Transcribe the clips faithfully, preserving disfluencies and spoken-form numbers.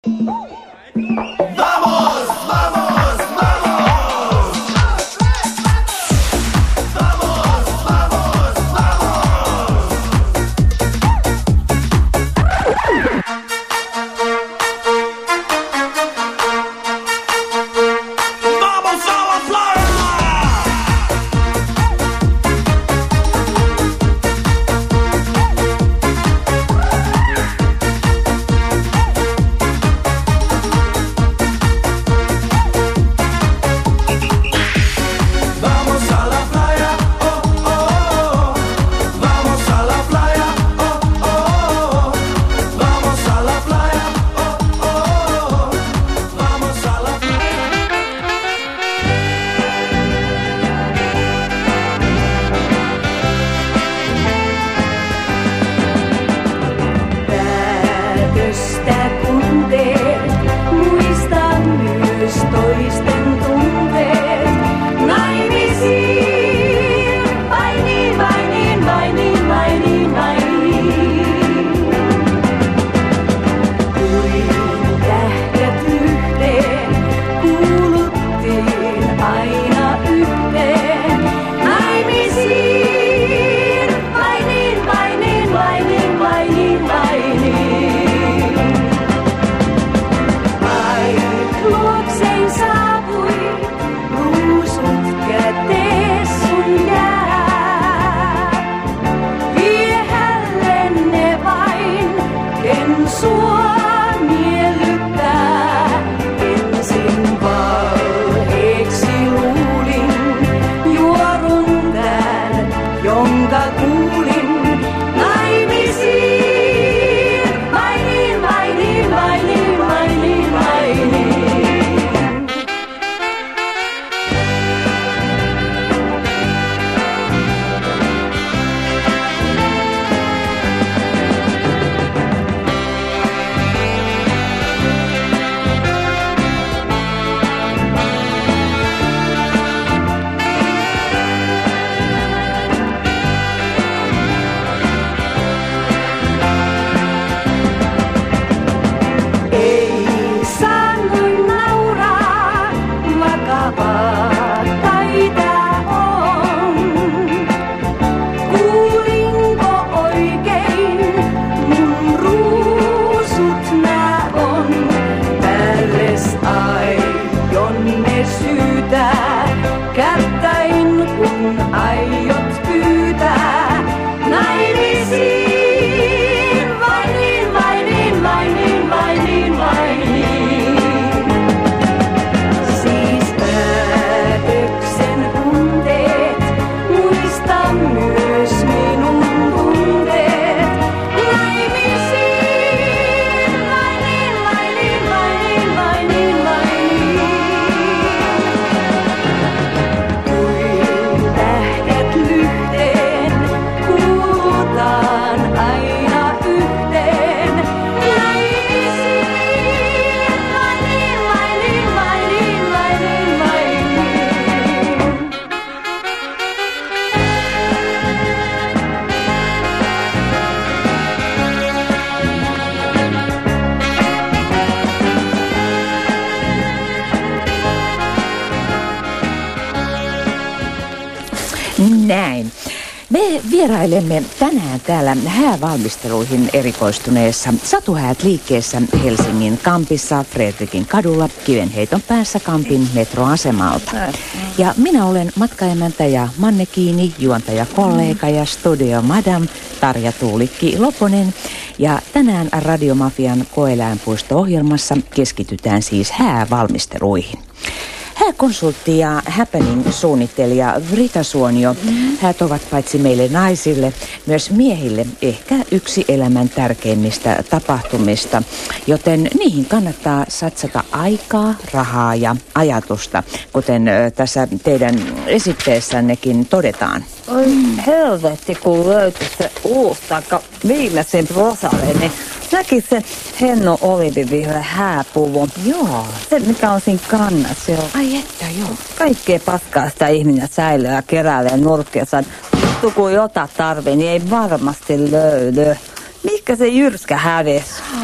Näin. Me vierailemme tänään täällä häävalmisteluihin erikoistuneessa Satuhäät liikkeessä Helsingin Kampissa, Fredrikin kadulla, Kivenheiton päässä Kampin metroasemalta. Ja minä olen matkaemäntä ja mannekiini, juontaja kollega ja studio madam Tarja Tuulikki Loponen. Ja tänään Radiomafian koeläinpuisto-ohjelmassa keskitytään siis häävalmisteluihin. Hääkonsultti ja happening-suunnittelija Vrita Suonio. Mm. Häät ovat paitsi meille naisille, myös miehille ehkä yksi elämän tärkeimmistä tapahtumista, joten niihin kannattaa satsata aikaa, rahaa ja ajatusta, kuten tässä teidän esitteessännekin todetaan. Oi helvetti, kun löytyi se uusi taikka viimeisen prosale, niin näki se Henno olivivihreä hääpuvun. Joo. Se, mikä on siinä kannassa. Joo. Ai että, joo. Kaikkea paskaa sitä ihminen säilyy ja keräilee nurkkeessa. Mutta kun jotain tarvii, niin ei varmasti löydy. Mikä se jyrskä hävisi?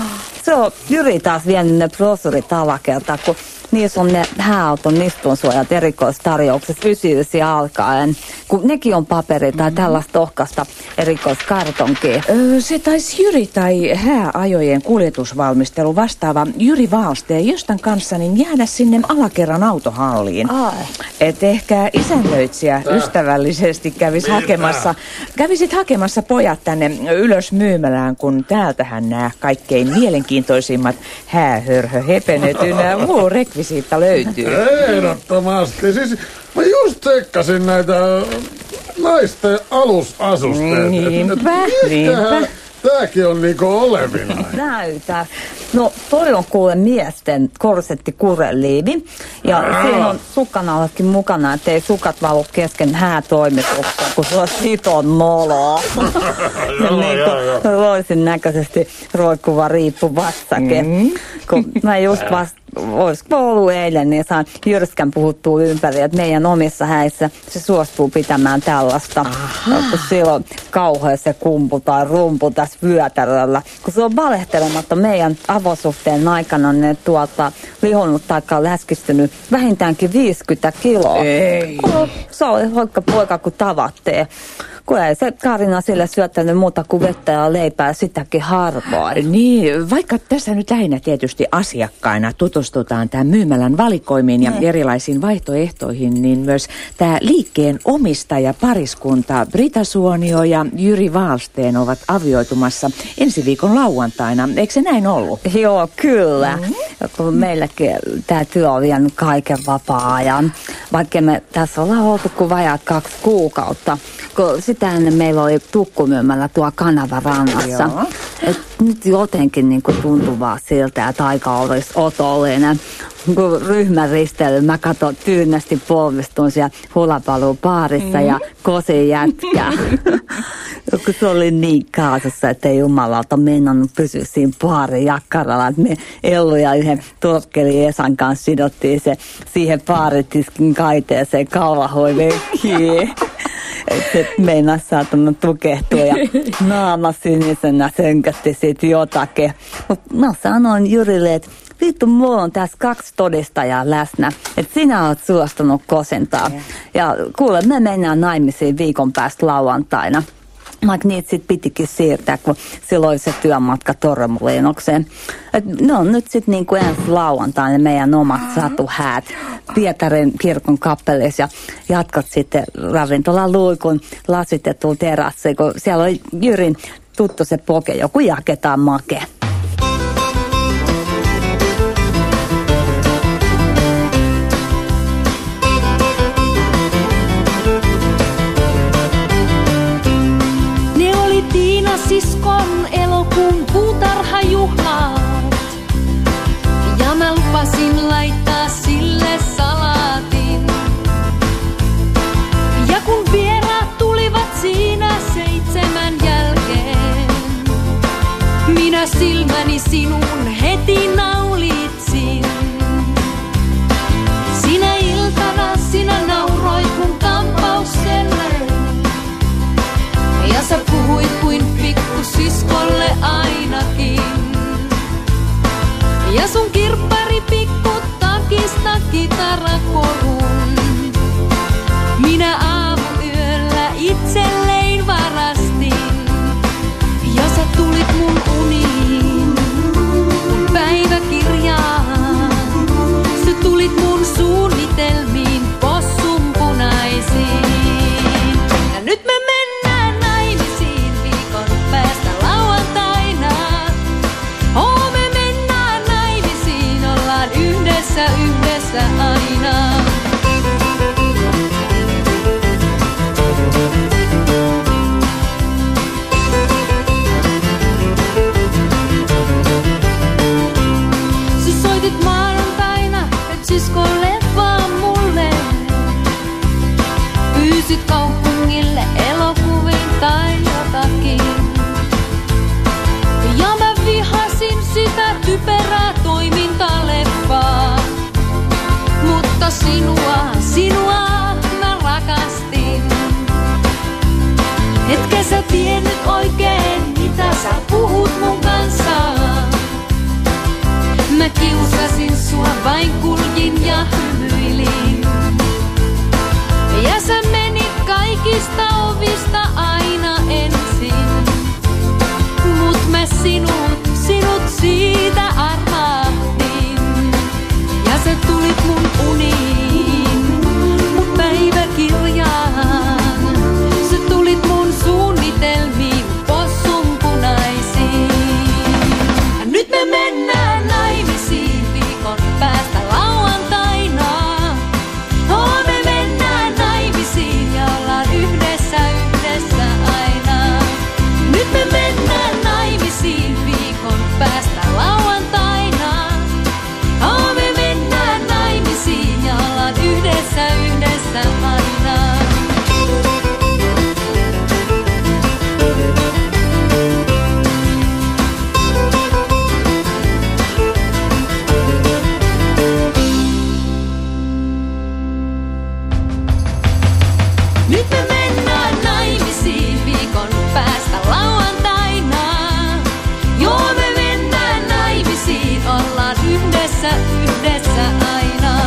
se on Jyri taas vienyt ne brosurit alakertaan, kun niissä on ne hääauton istunsuojat erikoistarjouksessa ysi alkaen, kun nekin on paperi tai tällaista ohkasta erikoiskartonkia. Öö, se taisi Jyri tai hääajojen kuljetusvalmistelu vastaava Jyri Wallsten jostain kanssa niin jäädä sinne alakerran autohalliin. Ai. Et ehkä isännöitsijä ystävällisesti kävis hakemassa, kävisit hakemassa pojat tänne ylös myymälään, kun täältähän nämä kaikkein mielenkiintoisimmat häähörhö hepenet ynnä muu rekvisiitta löytyy. Ehdottomasti. Siis mä just tsekkasin näitä naisten alusasusteita. Niinpä, niinpä. Tääkin on niinku olevina. Näytä. No toi on kuule miesten korsetti kureliivi. Ja Aa. siinä on sukkanauhatkin mukana, ettei sukat valu kesken häätoimituksen, kun se on siton noloa. Niin loisin näköisesti roikkuva riippu vatsake. Mm. Kun mä just vasta, olisiko ollut eilen, niin saan jyrskän puhuttua ympäri, että meidän omissa häissä se suostuu pitämään tällaista. Kun sillä on kauhean se kumpu tai rumpu tässä vyötäröllä. Kun se on valehtelematta meidän avosuhteen aikana ne tuolta lihonnut tai läskistynyt vähintäänkin viisikymmentä kiloa. Ei. Kun se oli hoikka poika kuin tavattee. Kun ei se Karina sille syöttänyt muuta kuin vettä ja leipää sitäkin harvoin. Niin, vaikka tässä nyt lähinnä tietysti asiakkaina tutustutaan tämän myymälän valikoimiin ja ne. erilaisiin vaihtoehtoihin, niin myös tämä liikkeen omistaja pariskunta Brita Suonio ja Jyri Wallsten ovat avioitumassa ensi viikon lauantaina. Eikö se näin ollut? Joo, kyllä. Mm-hmm. Kun meilläkin tämä työ on vienyt kaiken vapaa-ajan. Vaikka me tässä ollaan oltu kuin vajaat kaksi kuukautta. Kun sitä ennen meillä oli tukkumyymällä tuo Kanavarannassa. Et nyt jotenkin niin kuin tuntuu vaan siltä, että aika olisi otollinen. Kun ryhmäristeily, mä katson tyynästi polvistun siellä hulapaluupaarissa mm. ja kosin jätkää. Kun se oli niin kaasassa, että ei jumalauta meinannut pysyä siinä paarin jakkaralla. Että me Ellu ja yhden Torkkeli Esan kanssa sidottiin se siihen paaritiskin kaiteeseen kalvahoivekkiin. Että se meinasi saattanut tukehtua ja naama sinisenä sönkätti siitä jotakin. Mutta mä sanoin Jyrille, että vittu, mulla on tässä kaksi todistajaa läsnä, että sinä oot suostunut kosentaa. Ja kuule, me mennään naimisiin viikon päästä lauantaina. Vaikka niitä sit pitikin siirtää, kun silloin oli se työmatka Torremoliinokseen. Ne on nyt sitten niinku ensi lauantaina meidän omat satuhäät Pietarin kirkon kappelissa ja jatkat sitten ravintola Luikun lasitetulla terassilla, kun siellä oli Jyrin tuttu se poke, joku jaketaan make. Siskon elokuun puutarhajuhlat. Ja mä lupasin laittaa sille salaatin. Ja kun vieraat tulivat siinä seitsemän jälkeen, minä silmäni sinun heti naulitsin. Sinä iltana sinä nauroit mun kampaukselle. Ja sä puhuit kuin pikkusiskolle ainakin. Ja sun kirppari pikku takista kitarakorun. Minä aamuyöllä itselleen varastin. Ja sä tulit mun uniin, mun päiväkirjaan. Sä tulit mun suunnitelmiin possunpunaisiin. Ja nyt me mennään naimisiin viikon päästä lauantaina. Oh, me mennään naimisiin, ollaan yhdessä, yhdessä aina. Sä soitit maanantaina, et siskolle vaan mulle. Pyysit kaupungille elokuviin tai jotakin. Ja mä vihasin sitä typerää toimintaleffaa. Mutta sinua, sinua mä rakastin. Etkä sä tiennyt oikein, mitä sä puhut mun kanssa. kiusasin sua, vain kulkin ja hymyilin. Ja sä menit kaikista ovista aina ensin. Mut mä sinut, sinut siitä armahtin. Ja sä tulit mun uniin, mun päiväkirjaan. Sä tulit mun suunnitelmiin, possunpunaisiin. Ja nyt me mennään naimisiin viikon päästä lauantaina. Oh, me mennään naimisiin ja ollaan yhdessä, yhdessä aina. Nyt me mennään naimisiin viikon päästä lauantaina. Oh, me mennään naimisiin ja ollaan yhdessä, yhdessä aina. Nyt me mennään naimisiin viikon päästä lauantaina. Joo, me mennään naimisiin, ollaan yhdessä, yhdessä aina.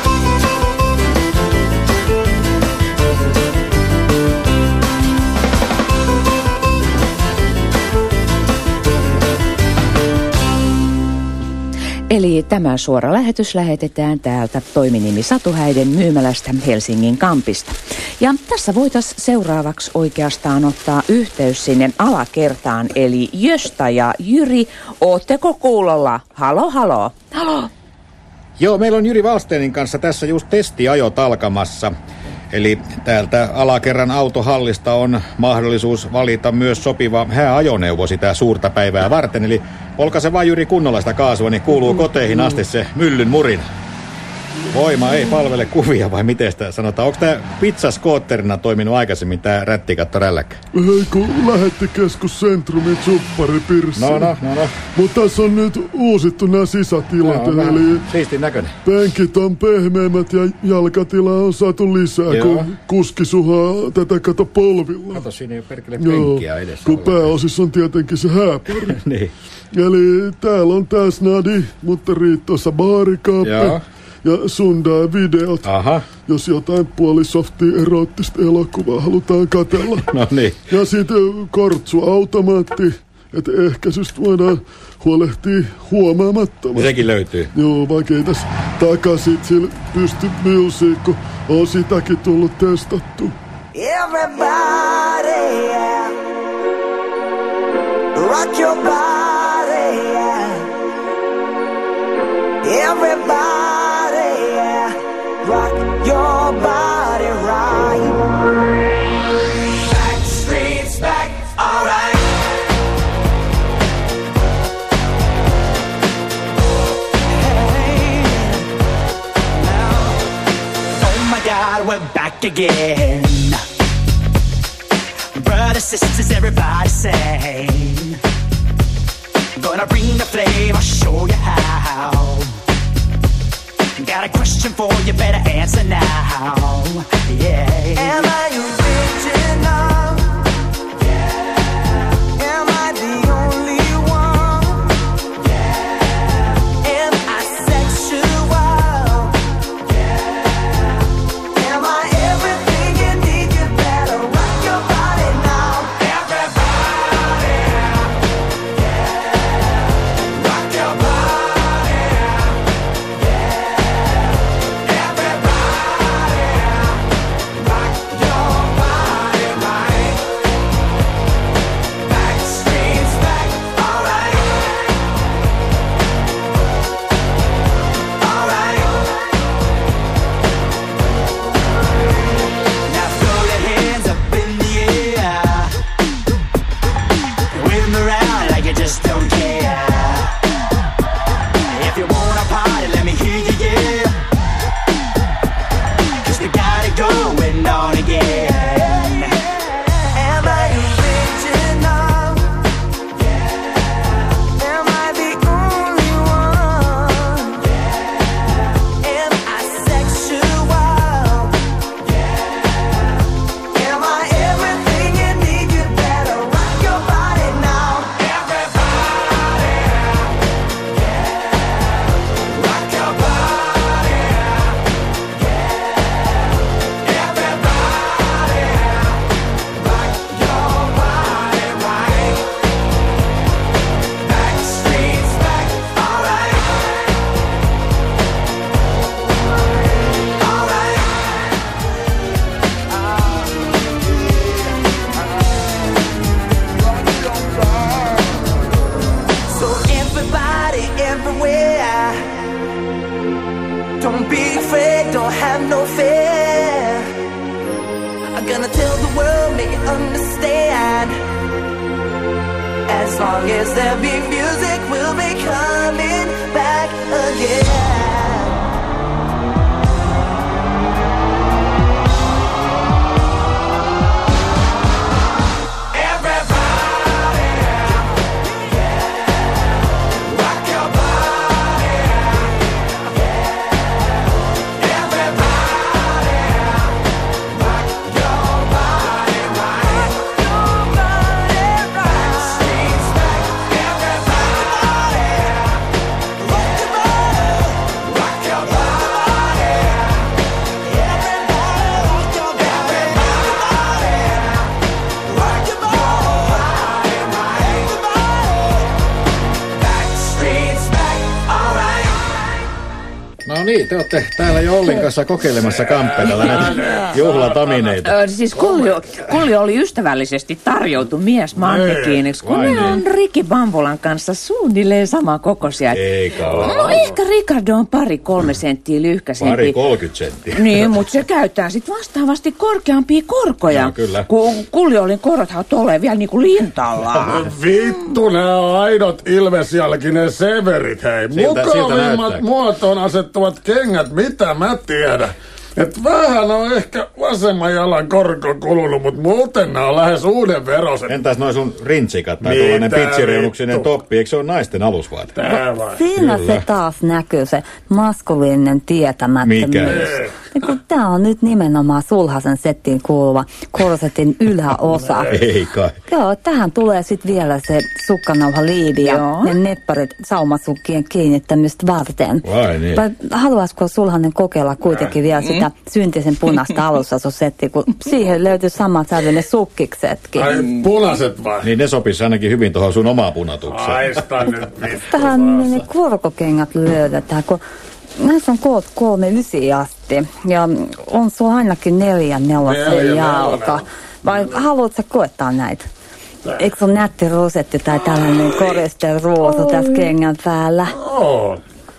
Eli tämä suora lähetys lähetetään täältä toiminimi Satu Häiden myymälästä Helsingin Kampista. Ja tässä voitaisiin seuraavaksi oikeastaan ottaa yhteys sinne alakertaan, eli Jösta ja Jyri, ootteko kuulolla? Halo, halo. Halo. Joo, meillä on Jyri Wallsteinin kanssa tässä just testiajot alkamassa. Eli täältä alakerran autohallista on mahdollisuus valita myös sopiva hääajoneuvo sitä suurta päivää varten. Eli polkaise vaan Jyri kunnolla sitä kaasua, niin kuuluu koteihin asti se myllyn murina. Voima ei palvele kuvia, vai miten sitä sanotaan? Onko tämä pizzaskootterina toiminut aikaisemmin, tämä rättikatto rälläkkä? Ei kun Lähettikeskus Centrumin supparipirssi. No, no, no, no. Mutta tässä on nyt uusittu nämä sisätilat. No, eli siistin näköinen. penkit on pehmeämmät ja jalkatilaa on saatu lisää, Joo. kun kuski suhaa tätä kato polvilla. Kato, siinä ei ole perkele penkkiä edessä. Kun pääosissa on tietenkin se hääpari. Niin. Eli täällä on tää snadi, mutta riittoissa baarikaappi. Joo. Ja Sundai-videot, Aha. jos jotain puolisoftia eroottista elokuvaa halutaan katsella. No niin. Ja sitten kortsuautomaatti, että ehkäisystä voidaan huolehtia huomaamattomasti. Sekin löytyy. Joo, vaikka ei tässä takaisin sillä pysty music, kun on sitäkin tullut testattu. Everybody, yeah. Rock your body, yeah. Everybody, yeah. Rock your body right. Back streets back, all right. Hey, now, oh my God, we're back again. Brothers, sisters, everybody sing. Gonna bring the flame, I'll show you how. Got a question for you, better answer now. Yeah. Am I original? Yeah. Am I the only one? Yeah. Am I sexual? Yeah. Am I everything you need? You better rock your body now. Everybody, yeah. Rock your body, yeah. Everybody, rock your Don't be afraid, don't have no fear. I'm gonna tell the world, make it understand. As long as there be music, we'll be coming back again. No niin, te olette täällä jo Ollin kanssa kokeilemassa kamppeita, näitä juhlatamineita. Ö, siis Kullio, Kullio oli ystävällisesti tarjoutu mies mannekiiniksi, kun ne on Ricky Bambulan kanssa suunnilleen samankokoisia. Ei kauan. No ehkä Ricardo on pari kolme senttiä lyhkäisempi. Pari kolmekymmentä senttiä. Niin, mutta se käyttää sitten vastaavasti korkeampia korkoja. No, kyllä. Kun Kulliolin korothan tulee vielä niinku lintalla. Vittu, nää on aidot ilvesjalkinen severit, hei. Siltä- siltä Mukavimmat näyttää. muotoon asettuvat kengät, mitä mä tiedän. Et vähän on ehkä vasemman jalan korko kulunut, mutta muuten nää on lähes uuden veroset. Entäs noin sun rintsikat tai Mitä tuollainen pitsireunuksinen vittu? toppi, eikö se ole naisten alusvaate? Tää vai? Siinä Kyllä. se taas näkyy, se maskuliininen tietämättömyys. Mikä? Niin kun tää on nyt nimenomaan sulhasen settiin kuuluva korsetin yläosa. Ei kai. Joo, tähän tulee sitten vielä se sukkanauhaliivi ja Joo. ne nepparit saumasukkien kiinnittämistä varten. Vai niin? Vai haluaisiko sulhanen kokeilla kuitenkin vielä sitä syntisen punaista alusasusettiä, kun siihen löytyy samat sävyinen sukkiksetkin. Ai punaiset vai? Niin ne sopisi ainakin hyvin tuohon sun omaan punatukseen. Haista nyt vittu. Tähän ne korkokengät löydetään, kun näissä on koot kolme ysi asti ja on sulla ainakin neljä nelosen Neljä jalka. nelonen. Vai haluatko koettaa näitä? Eikö se ole nätti rosetti tai tällainen koriste ruosu tässä kengän päällä? On.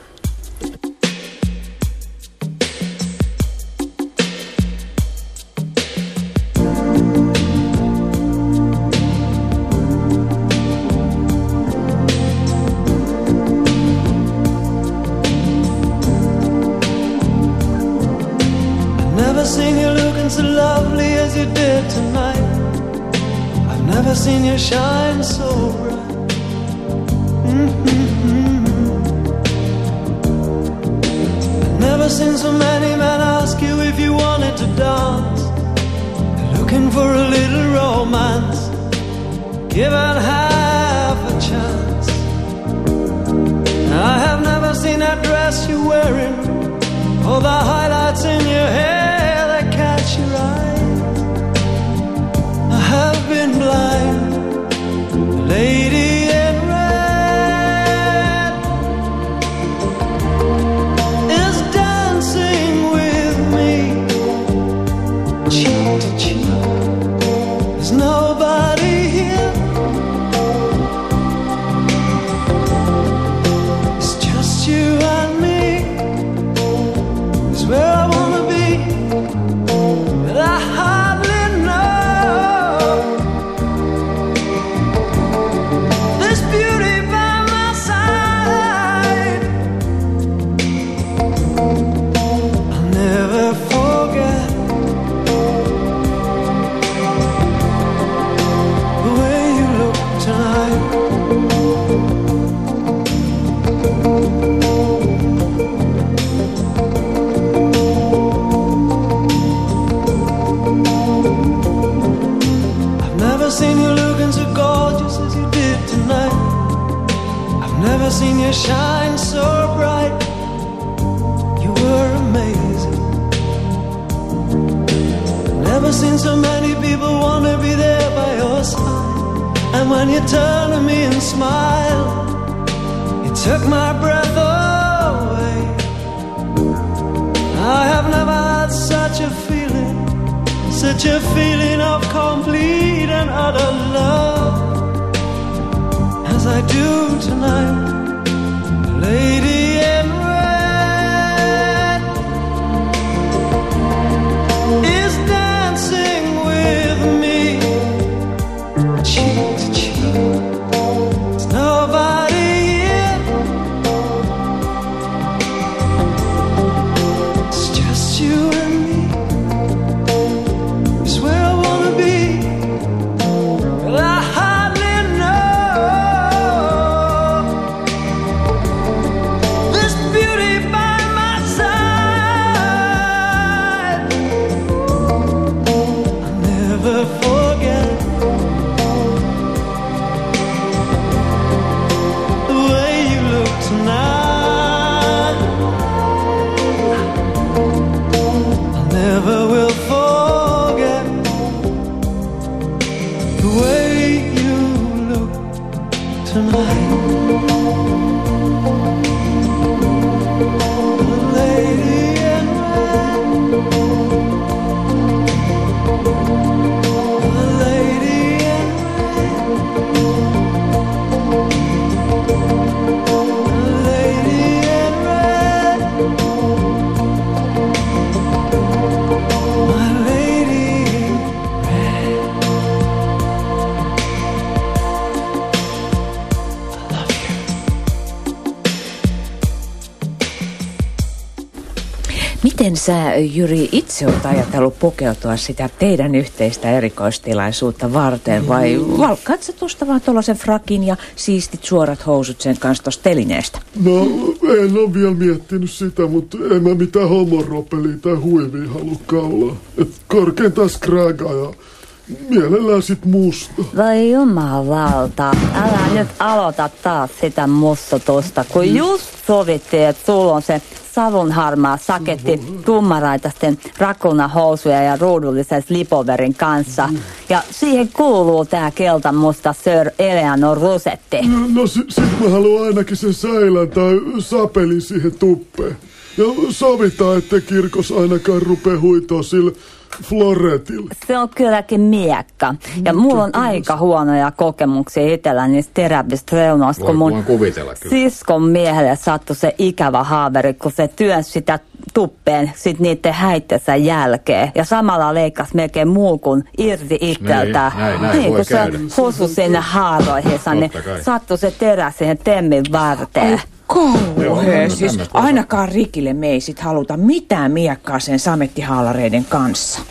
Never seen you looking so lovely as you did tonight. I've never seen you shine so bright. Mm-hmm. I've never seen so many men ask you if you wanted to dance. Looking for a little romance, given half a chance. I have never seen that dress you're wearing, all the highlights in your hair that catch your eye. I have been blind, lady in red is dancing with me, cheek to cheek. There's nobody here, it's just you and me. It's where I wanna be, but I hardly know. This beauty by my side, I'll never forget the way you look tonight. I've never seen you looking so gorgeous as you did tonight. I've never seen you shine so bright. You were amazing. Never seen so many people want to be there by your side. And when you turn to me and smile, you took my breath away. I have never had such a feeling, such a feeling of complete and utter love as I do tonight. Lady in red Miten sä, Jyri, itse olet ajatellut pukeutua sitä teidän yhteistä erikoistilaisuutta varten, vai valkkaat sä tuosta vaan tuollaisen frakin ja siistit suorat housut sen kanssa tuosta telineestä? No, en ole vielä miettinyt sitä, mutta en mä mitään homoropeliä tai huivia halukkaan olla. Et korkeintaan skrägaa ja mielellään sit musta. Vai jumalauta, älä nyt aloita taas sitä mustutusta, kun just sovittiin, että sulla on se savunharmaa saketti tummaraitasten rakunahousuja ja ruudullisen slipoverin kanssa. Ja siihen kuuluu tää keltamusta Sir Eleanor Rosetti. No, no sit, sit mä haluan ainakin sen säilän tai sapelin siihen tuppeen. Ja sovitaan, ettei kirkos ainakaan rupee huitoa sillä floretilla. Se on kylläkin miekka. Ja mulla on aika huonoja kokemuksia itsellä niistä terävistä reunoista, kun mun siskon miehelle sattui se ikävä haaveri, kun se työnsi sitä tuppeen sit niiden häittensä jälkeen. Ja samalla leikkasi melkein muukun irti itseltään. Näin, näin, niin, voi kun käydä. se hosui sinne haaroihinsa, niin sattui se terä siihen temmin varteen. Kauhea, siis ainakaan Rikille me ei sit haluta mitään miekkaa sen samettihaalareiden kanssa.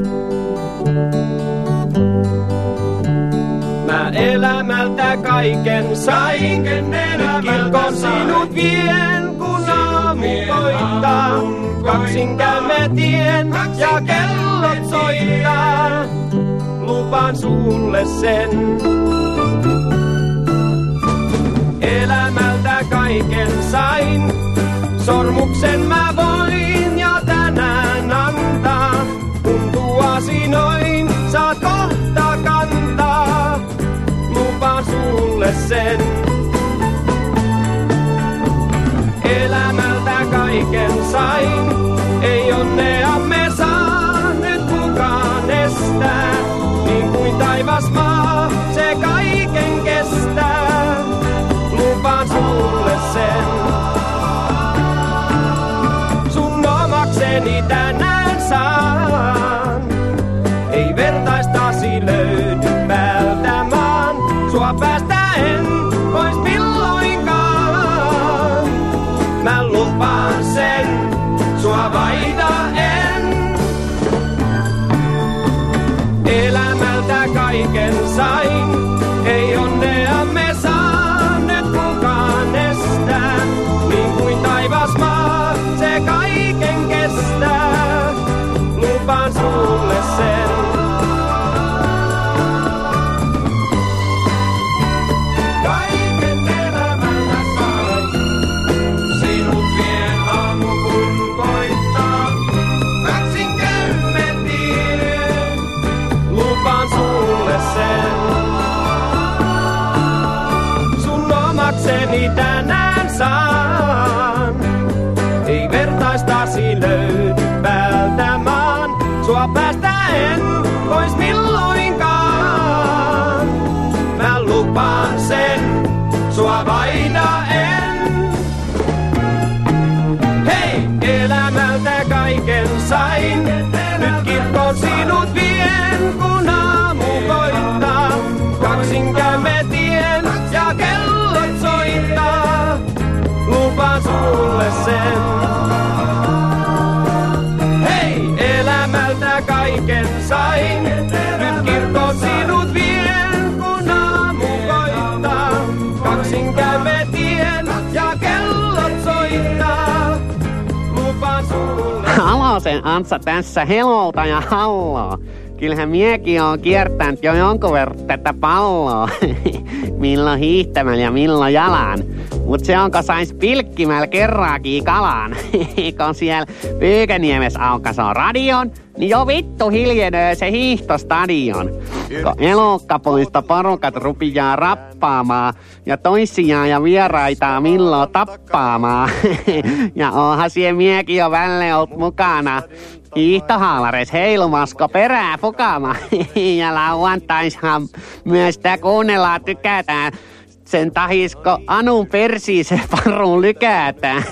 Mä elämältä kaiken sain, kirkon sinut vien, kun aamu koittaa. Kaksin käymme tien ja kellot soittaa, lupaan sulle sen. Elämältä kaiken sain, sormuksen mä voin ja tänään antaa. Kun tuosi noin, saat kohta kantaa, lupaan sulle sen. Elämältä kaiken sain, ei onneamme saa nyt kukaan estää. Niin kuin taivas maa, se kaiken kestää, lupaan sulle sen. Sun omakseni tänään saan, ei vertaistasi löydy päältä maan. Sua päästä en pois milloinkaan, mä lupaan sen, sua vaihda en. Elämältä kaiken sain, ei onnea me saa nyt kukaan estää. Niin kuin taivas maa, se kaiken kestää, lupaan sulle sen. Kaiken elämältä sain, sinut vien aamu kun koittaa. Kaksin käymme tien, lupaan sulle sen. Sun omakseni tänään saan, ei vertaistasi löydy päältä maan. Sua päästä en pois milloinkaan, mä lupaan sen, sua vaihda en. Hei, elämältä kaiken sain, nyt kirkkoon sinut vien, kun aamu koittaa. Kaksin käymme tien ja kellot soittaa, lupaan sulle sen. Hei, elämältä kaiken sain, nyt kirkkoon sinut vien, kun aamu koittaa. Kaksin käymme tien ja kellot soittaa, lupaan sulle. Halosen Antsa tässä, helolta ja halloo. Kyllähän miekin on kiertänyt jo jonkun verran tätä palloa. Milloin hiihtämällä ja milloin jalan. Mut se onko sais pilkkimällä kerraakin kalaan. Kun siellä Pyykäniemessä aukasoo radion, niin jo vittu hiljenee se hiihtostadion. Kun elokkapuista porukat rupiaa rappaamaan ja toisiaan ja vieraita milloin tappaamaan. Ja onhan siellä miekin jo välle ollut mukana hiihtohaalareissa heilumasko perää fukama. Ja lauantaishan myös tää kuunnellaan tykätään. Sen tahisko Anun persiin se paruun lykätään.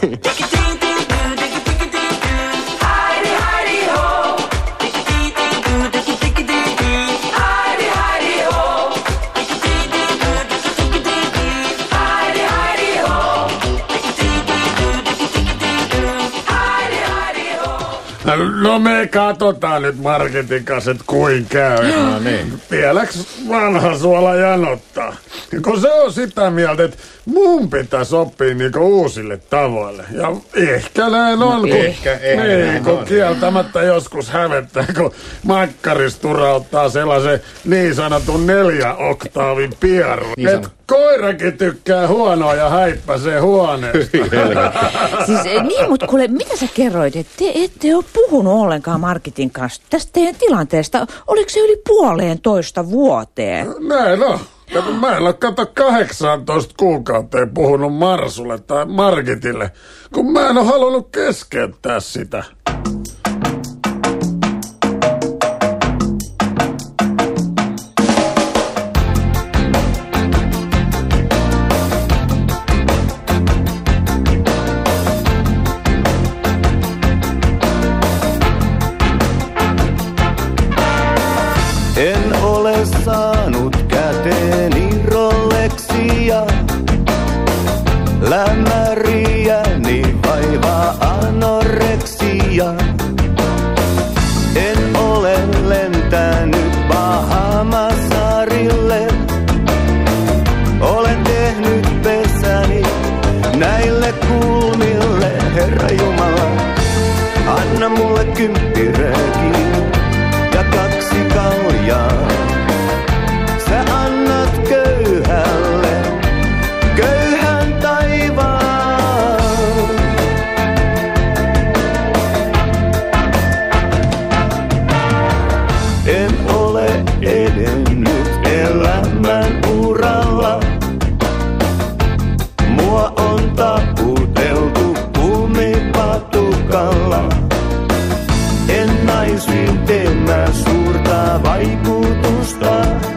No me katsotaan nyt Marketin kanssa, että kuin käy. No niin. Vieläks vanha suola janottaa? Kun se on sitä mieltä, että mun pitäisi oppia niinku uusille tavoille. Ja ehkä näin on. No, kun, ehkä, ehkä niin, näin kun on. kieltämättä joskus hävettää, kun makkaris turauttaa sellaisen niin sanotun neljä oktaavin pierun. Niin Et koirakin tykkää huonoa ja häippäsee huoneesta. Siis niin, mutta kuule, mitä sä kerroit, että te ette ole puhunut ollenkaan Marketin kanssa tästä teidän tilanteesta. Oliko se yli puoleen toista vuoteen? Näin on. Kato, mä en ole kato kahdeksantoista kuukauteen puhunut Marsulle tai Margitille, kun mä en ole halunnut keskeyttää sitä. En ole saanut käteeni Rolexia, lämäriäni vaivaa anoreksia. En ole lentänyt Bahamasaarille, olen tehnyt pesäni näille kulmille. Herra Jumala, anna mulle kymppiräki ja kaksi kaljaa. Sä annat köyhälle köyhän taivaan. En ole edennyt elämän uralla. Mua on taputeltu kumipatukalla. En naisiin teemään suurta vaikutusta.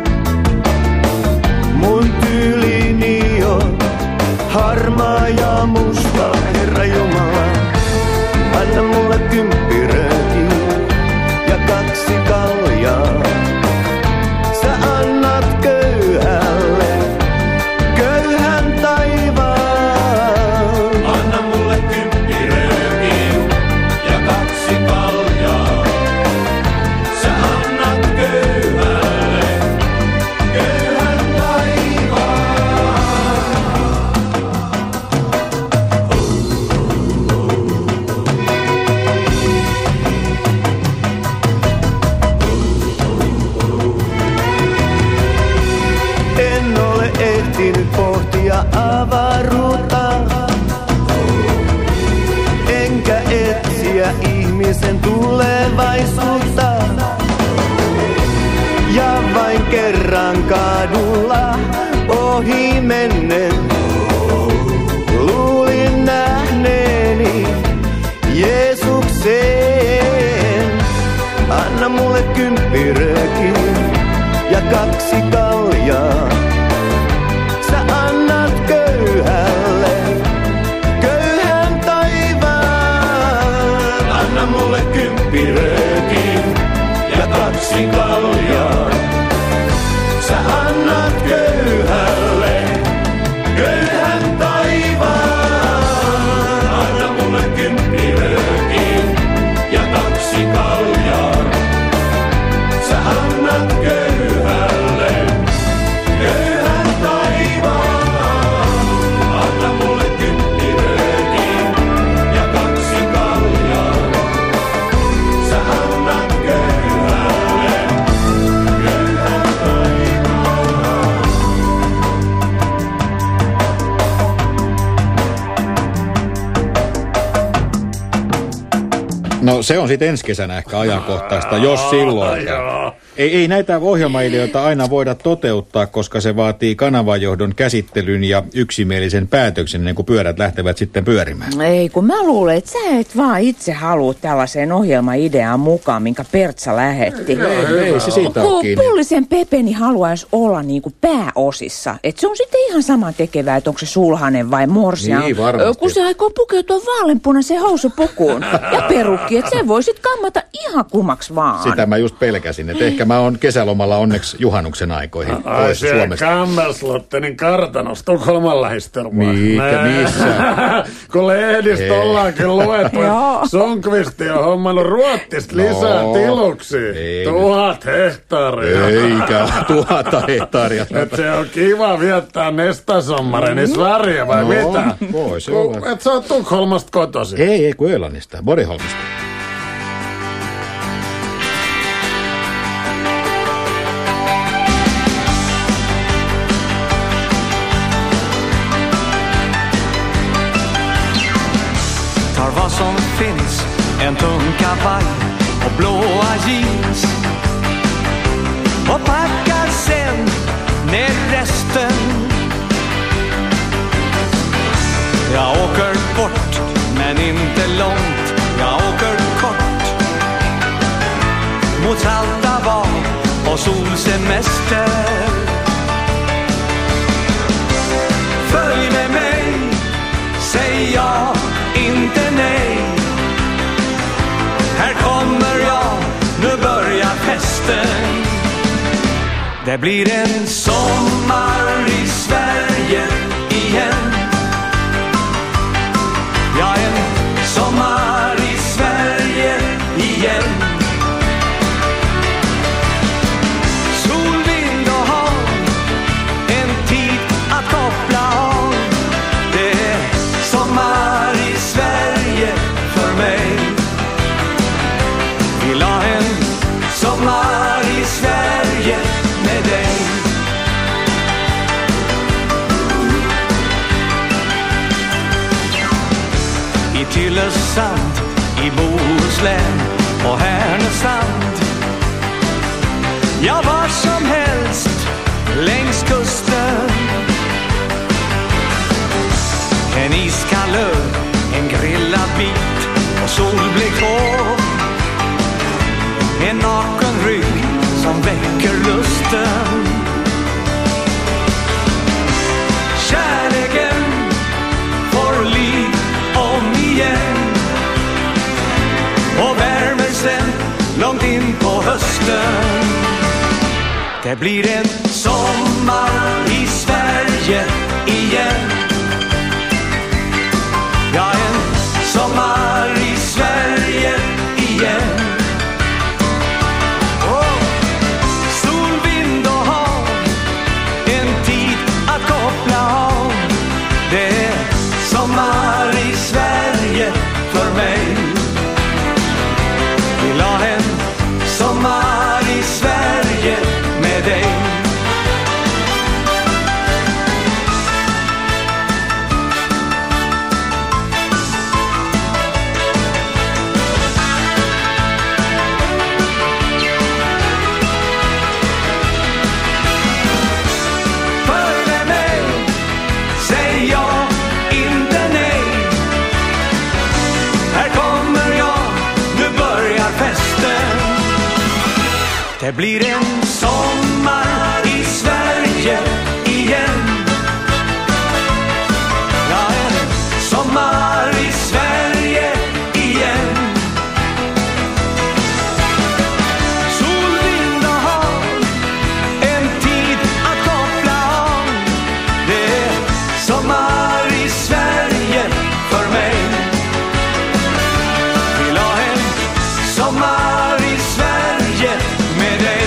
Mun tyylini on harmaa ja musta. Herra Jumala, anna mulle kymppirööki ja kaksi kaljaa. Sä annat köyhälle köyhän taivaan. Anna mulle kymppirööki ja kaksi kaljaa. Sä annat köyhälle köyhän taivaan. En ole ehtinyt pohtia avaruutta, enkä etsiä ihmisen tulevaisuutta. Ja vain kerran kadulla ohi mennen luulin nähneeni Jeesuksen. Anna mulle kymppirööki ja kaksi kaljaa. Sä annat köyhälle köyhän taivaan. Anna mulle kymppirööki ja kaksi kaljaa. Sä annat köyhälle köyhän taivaan. Anna mulle kymppirööki ja kaksi kaljaa. Sä annat köyhälle köyhän taivaan. Anna mulle kymppirööki ja kaksi kaljaa. Sä annat köyhälle köyhän taivaan. No se on sitten ensi kesänä ehkä ajankohtaista, jos silloin. Ei, ei näitä ohjelmaideoita aina voida toteuttaa, koska se vaatii kanavajohdon käsittelyn ja yksimielisen päätöksen, ennen kuin pyörät lähtevät sitten pyörimään. Ei, kun mä luulen, että sä et vaan itse halua tällaiseen ohjelmaideaan mukaan, minkä Pertsa lähetti. Ei, ei se siitä ole Kun kiinni. Pullisen Pepeni haluaisi olla niinku pääosissa. Että se on sitten ihan sama tekevää, että onko se sulhanen vai morsian. Niin, varmasti. Kun se aikoo pukeutua vaaleanpunaiseen housupukuun ja perukki, että se voi sit kammata ihan kummaks vaan. Sitä mä just pelkäsin, että ehkä Eikä mä oon kesälomalla onneksi juhannuksen aikoihin Ai pois siellä Suomesta. Kammerslottenin kartanossa Tukholman lähistelmää. Mikä, missä? Kun lehdistä Ei. ollaankin luettu, Sundqvisti on hommannut Ruotsista lisää No, tiluksi. ei Tuhat hehtaaria. Eikä tuhatta hehtaaria. Et se on kiva viettää nestasommaren i Sverige, vai No, mitä? voi se Kun olla. et sä oot Tukholmasta kotoisin. Ei, ei, kun Öölannista, Bornholmista. Tar vad som finns, en tung kavaj och blåa jeans och packar sen ner resten. Jag åker bort, men inte långt. Jag åker kort mot salta bad och solsemester. Följ med mig, säg ja, inte nej. Här kommer jag, nu börjar festen. Det blir en sommar i Sverige igen. Ja, en sommar i Sverige igen. Sol, vind och hav, en tid att koppla av. Det är sommar i Sverige för mig. Vill ha en sommar i Sverige med dig. I Tylösand, i Bohuslän och Härnösand. Ja, var som helst längs kusten. En iskall öl, en grillad bit och solblick hår. En naken rygg som väcker lusten. Kärleken får liv om igen och värmer sen långt in på hösten. Det blir en sommar i Sverige igen. Ja, en sommar i Sverige igen. Oh, sol, vind och hav, en tid att koppla av. Det är sommar i Sverige för mig. Vill ha en sommar i Sverige med dig. Följ med mig, säg ja, inte nej. Här kommer jag, nu börjar festen. Det blir en sommar i Sverige igen. Ja, en sommar i Sverige igen. Sol, vind och hav, en tid att koppla av. Det är sommar i Sverige för mig. Vill ha en sommar i Sverige med dig.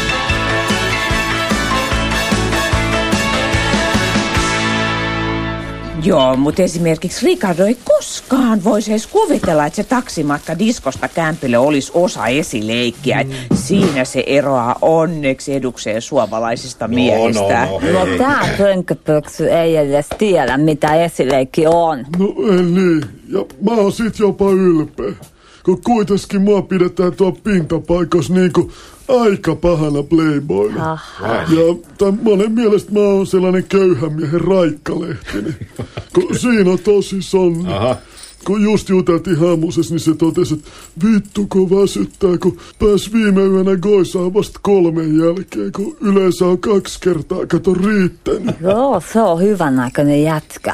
Joo, mutta esimerkiksi Ricardo ei koskaan voisi edes kuvitella, että se taksimatka diskosta kämpille olisi osa esileikkiä. Mm. Siinä se eroaa onneksi edukseen suomalaisista miehistä. No, no, No hei. tää pönköpöksy ei edes tiedä, mitä esileikki on. No ei niin, ja mä oon sit jopa ylpeä. Kun kuitenkin mua pidetään tuo pintapaikassa niinku aika pahana playboyna. Ja tämän monen mielestä mä oon sellainen köyhän miehen raikkalehtinen. Kun siinä on tosi sonni. Aha. Kun just juteltiin haamuses, niin se totesi, että vittu kun väsyttää, kun pääs viime yönä goisaan vasta kolmen jälkeen, kun yleensä on kaksi kertaa, kato riittänyt. Joo, se on hyvän näköinen jätkä.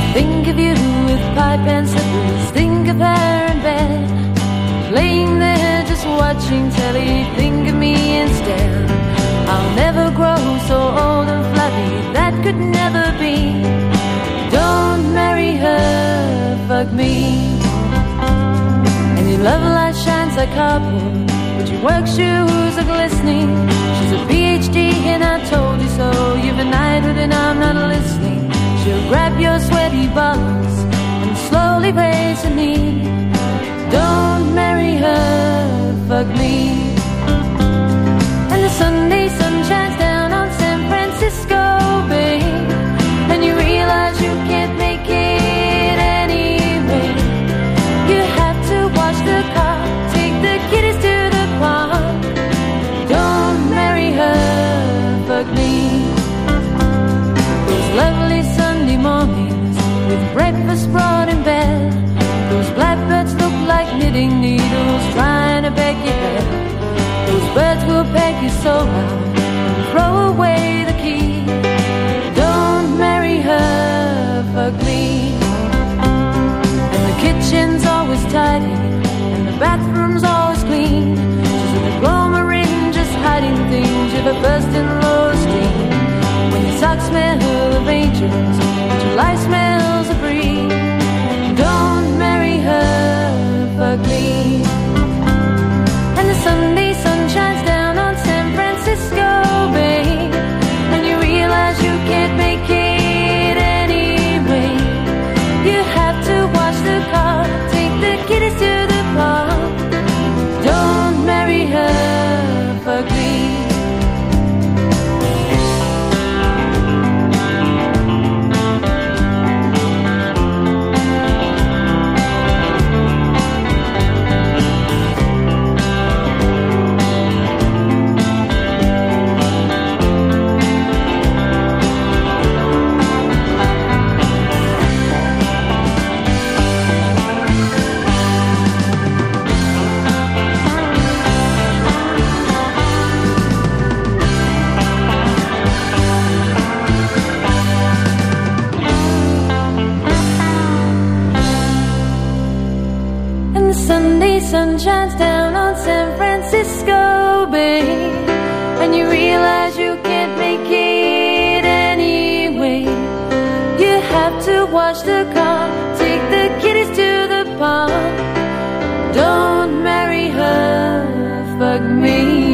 Think of you with pipe and slippers, think of her in bed, laying there just watching telly, think of me instead. I'll never grow so old and flabby, that could never be. Don't marry her, fuck me. And your love light shines like cardboard, but your work shoes are glistening. She's a P H D and I told you so. You've a knighthood and I'm not listening. She'll grab your sweaty bottoms and slowly raise her knee. Don't marry her, fuck me. And the Sunday sun shines down on San Francisco Bay, and you realize you can't make it anyway. You have to wash the car, take the kiddies to the pond. Don't marry her, fuck me. Those lovely Sunday mornings with breakfast brought in bed, those blackbirds look like knitting needles trying to beg your head. Those birds will peg you so loud and throw away the key. Don't marry her, fuck me. And the kitchen's always tidy and the bathroom's always clean. She's in the glomarin just hiding things. You're the first in low esteem. When your socks smell of angels, July smells of breeze. Don't marry her, fuck me. And the Sunday sun shines down on San Francisco Bay, and you realize you can't make it anyway. You have to wash the car, take the kiddies to the park. Don't marry her, fuck me. Sunday sun shines down on San Francisco Bay, and you realize you can't make it anyway. You have to wash the car, take the kiddies to the pond. Don't marry her, fuck me.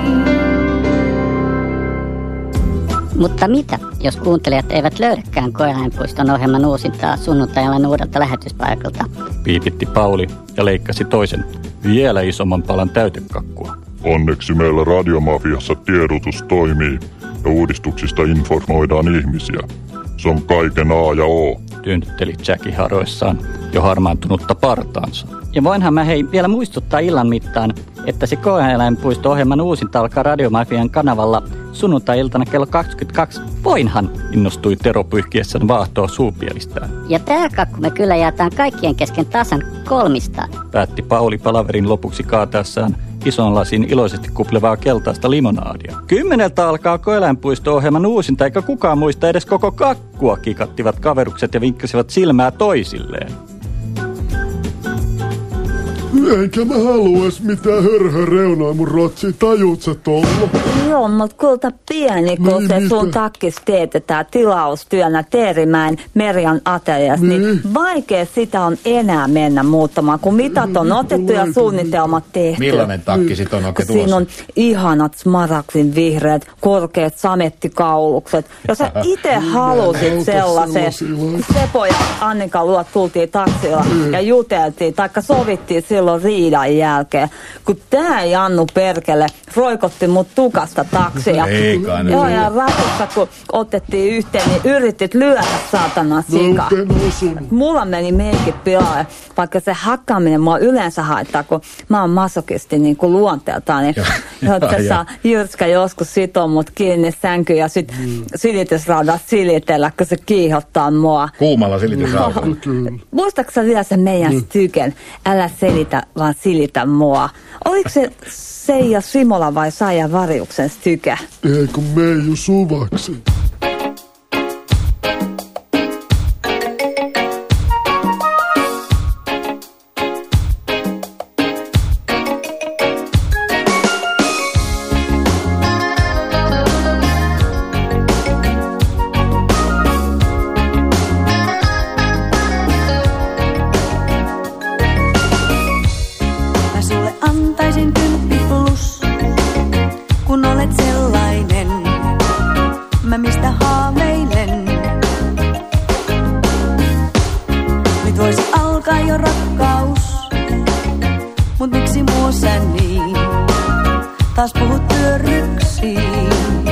Mutta mitä, jos kuuntelijat eivät löydäkään Koeläinpuiston ohjelman uusintaa sunnuntaina uudelta lähetyspaikalta? Piipitti Pauli ja leikkasi toisen vielä isomman palan täytekakkua. Onneksi meillä Radiomafiassa tiedotus toimii ja uudistuksista informoidaan ihmisiä. Se on kaiken A ja O. Tyynnytteli Jackie haroissaan jo harmaantunutta partaansa. Ja voinhan mä hei vielä muistuttaa illan mittaan, että se Koeläinpuisto-ohjelman uusinta alkaa Radiomafian kanavalla sunnuntai-iltana kello kaksikymmentäkaksi. Voinhan, innostui Tero pyyhkiessään vaahtoa suupielistään. Ja tää kakku me kyllä jaetaan kaikkien kesken tasan kolmista. Päätti Pauli palaverin lopuksi kaataessaan ison lasin iloisesti kuplevaa keltaista limonaadia. Kymmeneltä alkaa Koeläinpuisto-ohjelman uusinta, eikä kukaan muista edes koko kakkua, kikattivat kaverukset ja vinkkasivat silmää toisilleen. Enkä mä haluais mitään hörhöreunaa mun rotsi, tajuut sä tolla? Joo, mut kulta pieni, kun niin, se mitä? Sun takkis teetetään tilaustyönä Teerimäen Merjan ateliassa, niin. niin vaikea sitä on enää mennä muuttamaan, kun mitat on otettu ja suunnitelmat tehty. Millainen takki sit on oikein tulossa? Siinä on ihanat smaragdin vihreät, korkeat samettikaulukset. Jos sä ite halusit sellaisen, Sepo ja Annika luot tultiin taksilla ja juteltiin, taikka sovittiin silloin riidan jälkeen, kun tää Jannu perkele roikotti mut tukasta taksia. Ei kai. Joo, ja ratussa kun otettiin yhteen, niin yritit lyödä saatana sika. Mulla meni meikit pilalle, vaikka se hakkaaminen mua yleensä haittaa, kun mä oon masokisti niin kuin luonteeltaan. Niin, että saa jyrskä joskus sitoo mut kiinni sänkyyn ja sit mm. silitysraudat silitellä, kun se kiihottaa mua. Kuumalla silitysraudalla. No. Muistaaksä vielä sen meidän mm. styken? Älä selitä, vaan silitä mua. Oliko se Seija Simola vai Saija Varjuksen stykä? Ei kun Meiju Suvaksen. ei oo rakkaus, mut miksi mua sä niin? Taas puhut pyörryksiin.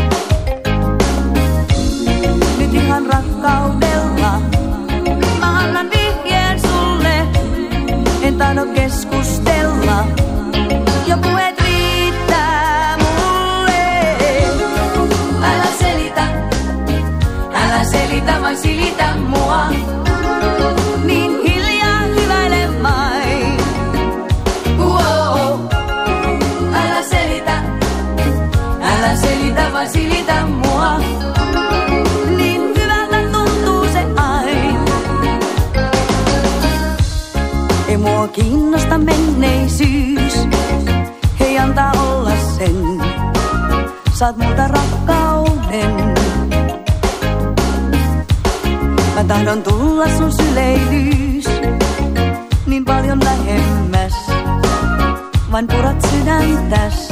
Nyt ihan rakkaudella mä annan vihjeen sulle. En tahdo keskustella, jo puheet riittää mulle. Älä selitä, älä selitä, vaan silitä mua. Niin hiljaa hyväile vain. Wow. Älä selitä, älä selitä, vaan silitä mua. Niin hyvältä tuntuu se aina. Ei mua kiinnosta menneisyys, hei antaa olla sen. Saat multa rakkauden. Mä tahdon tulla sun syleilyys niin paljon lähemmäs. Vain purat sydäntäs.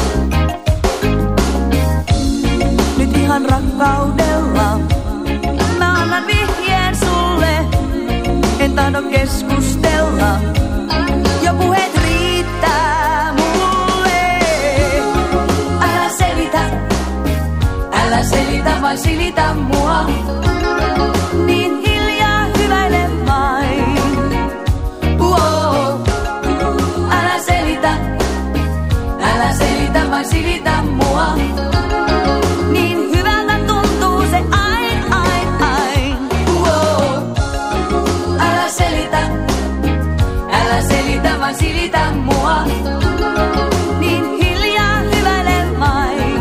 Nyt ihan rakkaudella mä annan vihjeen sulle. En tahdo keskustella, jo puheet riittää mulle. Älä selitä, älä selitä, vaan silitä mua. Niin hiljaa hyväile vain. Wow. Älä selitä, älä selitä, vaan silitä mua. Niin hyvältä tuntuu se ain, ain, ain. Wow. Älä selitä, älä selitä, vaan silitä mua. Niin hiljaa hyväile vain.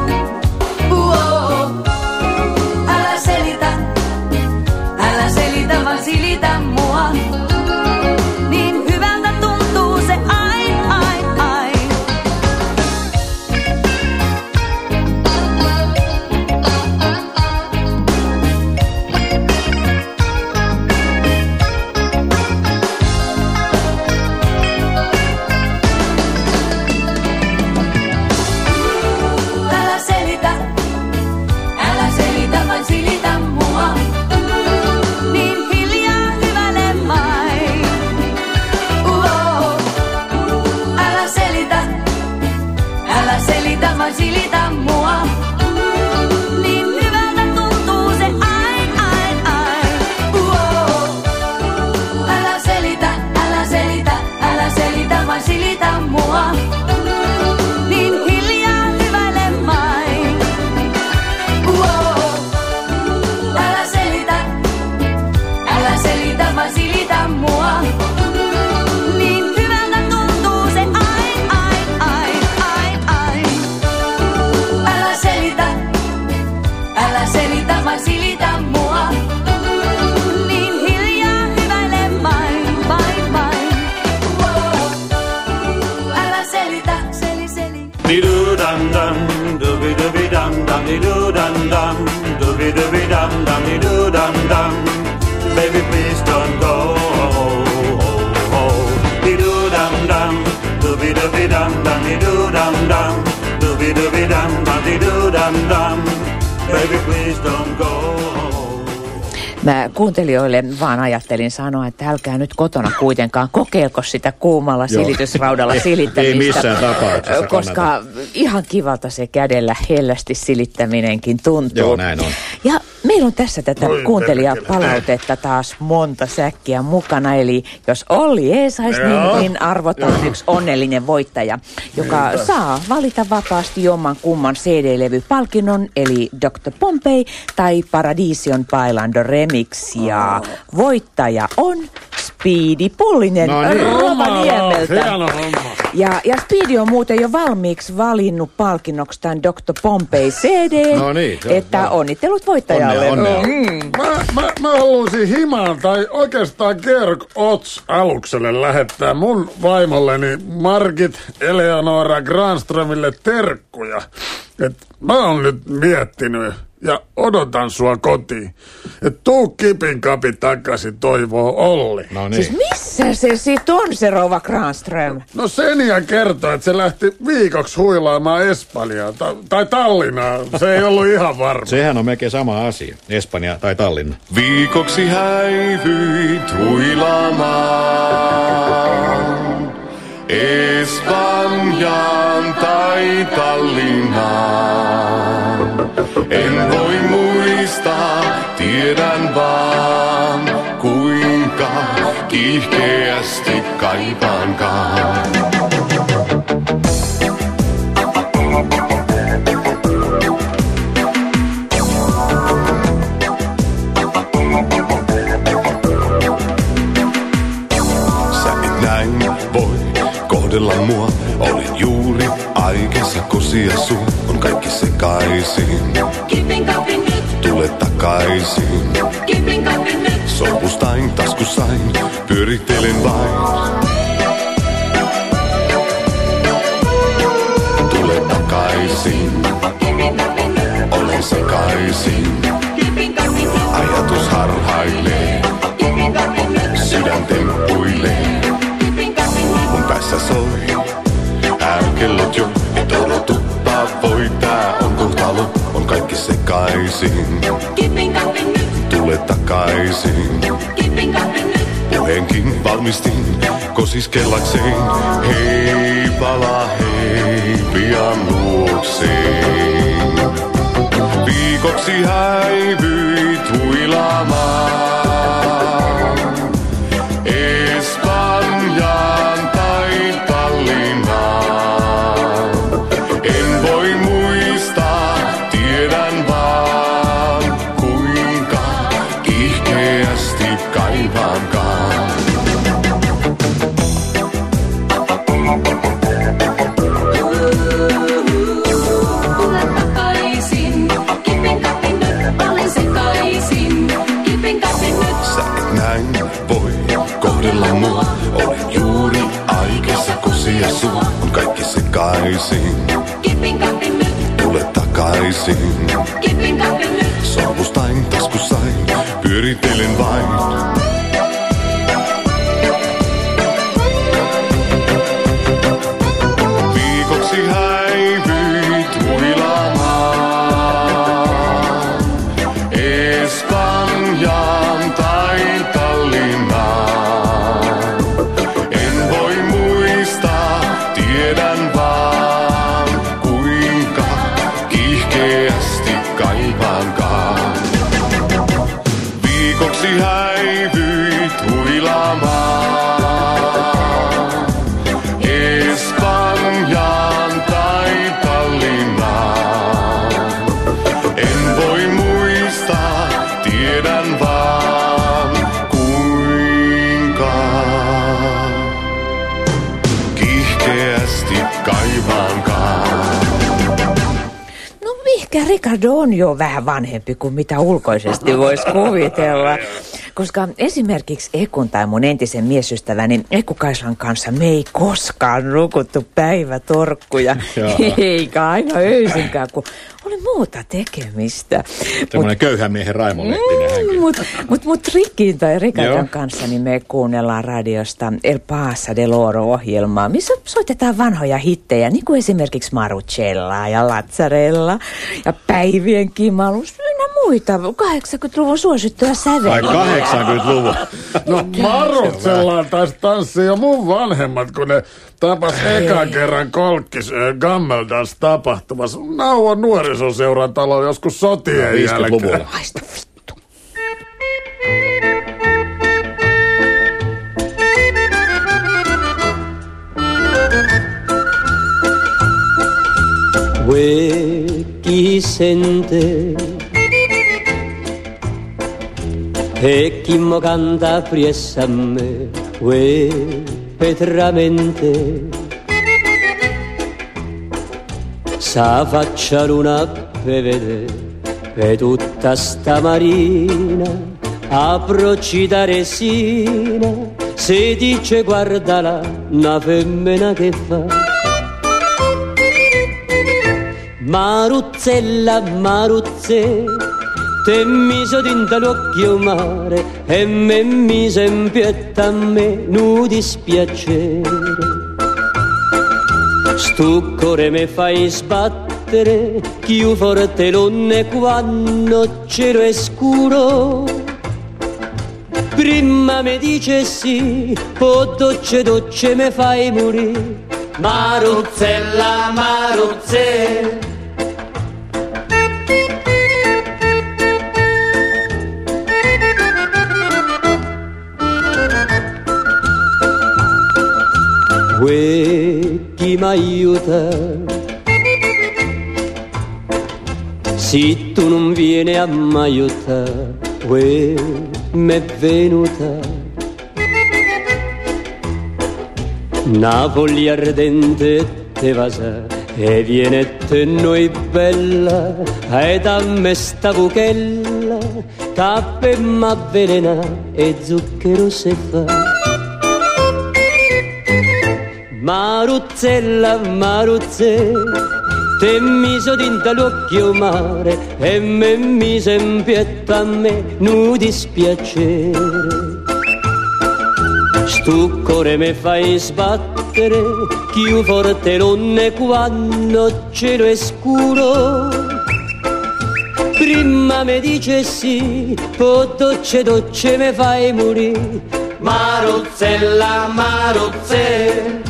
Wow. Älä selitä, älä selitä, vaan silitä mua. Niin hyvältä tuntuu se ain, ain, ain. Älä selitä, älä selitä, vaan silitä mua. Niin hiljaa hyväile vain. Wow. Älä selitä, älä selitä, vaan silitä mua. Niin hyvältä tuntuu se ain, ain, ain. Wow. Älä selitä, älä selitä, älä selitä, vaan silitä mua. Niin hiljaa hyväile vain. Wow. Älä selitä, älä selitä, vaan silitä mua. Niin hyvältä tuntuu se ain, ain, ain, ain, ain. Älä selitä, älä selitä, vaan silitä mua. Niin hiljaa hyväile vain, vain, vain. Wow. Älä selitä, seli, seli. Dee-doo-dum-dum, dooby-dooby-dum-dum, dee-doo-dum-dum, dooby-dooby-dum-dum, dee-doo-dum-dum. Baby, please don't go. Dee-doo-dum-dum, dooby-dooby-dum-dum, dee-doo-dum-dum, dooby-dooby-dum-dum, dee-doo-dum-dum. Baby, please don't go. Mä kuuntelijoille vaan ajattelin sanoa, että älkää nyt kotona kuitenkaan kokeilko sitä kuumalla Joo. silitysraudalla silittämistä. Ei missään tapauksessa koska kannata. ihan kivalta se kädellä hellästi silittäminenkin tuntuu. Joo, näin on. Ja meillä on tässä tätä Voi kuuntelijapalautetta taas monta säkkiä mukana. Eli jos Olli Eesais, niin, niin arvotaan yksi onnellinen voittaja, joka Niinpä. saa valita vapaasti jomman kumman C D-levypalkinnon, eli doktor Pompei tai Paradision Bailando Remix. Ja voittaja on Speedy Pullinen No niin. Rovaniemeltä. Hieno homma. Ja, ja Speedy on muuten jo valmiiksi valinnut palkinnoksi tämän doktor Pompei C D, No niin, joo, että joo. onnittelut voittajalle. Onnea, onnea. Mm. Mä, mä, mä haluaisin Himaan tai oikeastaan Georg Ots alukselle lähettää mun vaimolleni Margit Eleonora Granströmille terkkuja. Et mä oon nyt miettinyt, ja odotan sua kotiin. Et tuu kipin kapi takaisin, toivoo Olli. No niin. Siis missä se sit on se rouva Granström? No Senja kertoi, että se lähti viikoksi huilaamaan Espanjaa ta- tai Tallinnaa. Se ei ollut ihan varma. Sehän on melkein sama asia, Espanja tai Tallinna. Viikoksi häivyit huilaamaan Espanjaan tai Tallinnaan. En voi muistaa, tiedän vaan, kuinka kiihkeästi kaipaankaan. Sä et näin voi kohdella mua, olin juuri aikeissa kosia sun, on kaikki sekaisin. Kipin kapin nyt, Tule takaisin, kipin kapin nyt. sopustain taskussain, pyörittelen vain. Tule takaisin, Kipin kapin nyt, olen sekaisin. kipin kapin nyt. Ajatus harhailee, Kipin kapin nyt, sydän temppuilee. kipin kapin nyt. Mun päässä soi, äänkellot jo, et odotuttaa voi. Tää on kohtalo, on kaikki sekaisin. Kipin kapin nyt, Tule takaisin, kipin kapin nyt. puheenkin valmistin kosiskellakseen. Hei pala hei, pian luokseen. Viikoksi häivyit huilaamaan Espanjaan tai Tallinnaan. En voi muistaa, tiedän vaan, kuinka kiihkeästi kaipaankaan. Tule takaisin, kipin kapin nyt. Olen sekaisin, kipin kapin nyt. Sä et näin voi kohdella mua, olin juuri aikeissa kosia sua, on kaikki sekaisin. Kipin kapin nyt, Tule takaisin, kipin kapin nyt. sopustain taskussain, pyörittelen vain. Viikoksi häivyit huilaamaan Espanjaan tai Tallinnaan. En voi muistaa, tiedän vaan, kuinka kiihkeästi kaipaankaan. Viikoksi häivyit huilaamaan Espanjaan tai Tallinnaan. En voi muistaa, tiedän vaan, kuinka kiihkeästi kaipaankaan. No ehkä Ricardo on jo vähän vanhempi kuin mitä ulkoisesti voisi kuvitella. Koska esimerkiksi Ekun tai mun entisen miesystäväni Eku Kaislan kanssa me ei koskaan nukuttu päivätorkkuja. Eikä aina öisinkään, kun oli muuta tekemistä. Semmoinen köyhän miehen Raimon Lehtinen hänkin. Mutta mut, mut Rickin tai Ricardon Joo. kanssa niin me kuunnellaan radiosta El Passa del Oro-ohjelmaa, missä soitetaan vanhoja hittejä, niin kuin esimerkiksi Marcellaa ja Lazzarella ja Päivien Kimalus ynnä muita kahdeksankymmentäluvun suosittuja säveliä. Ai kahdeksankymmentäluvun. No Marutsellaan taisi tanssia jo mun vanhemmat, kun ne tapas ekan kerran kolkkis äh, Gammeldans tapahtumassa. Nauon nuorisoseuran talo joskus sotien jälkeen. Haista vittu. Qui sente e chi mo canta presso a me ue petramente sa faccia luna per vedere per tutta sta marina approcci da resina se dice guardala una femmina che fa Maruzzella, Maruzze, te miso dinta l'occhio mare e me mise in pietta a me nu dispiacere. Stu cuore me fai sbattere, più forte l'onne quando cielo è scuro. Prima mi dice sì, poi docce docce me fai morire. Maruzzella, Maruzze. Uè, chi m'aiuta? Se tu non vieni a m'aiutare, uè, m'è venuta Napoli ardente te vasa e viene te noi bella ed a me sta buchella cappe m'avvelena e zucchero se fa. Maruzzella, Maruzze, te miso dinta l'occhio mare e me mise in pietta a me nu dispiacere. Stu cuore me fai sbattere, più forte l'onne quando cielo è scuro. Prima me dice sì, poi docce docce me fai morire. Maruzzella, Maruzze.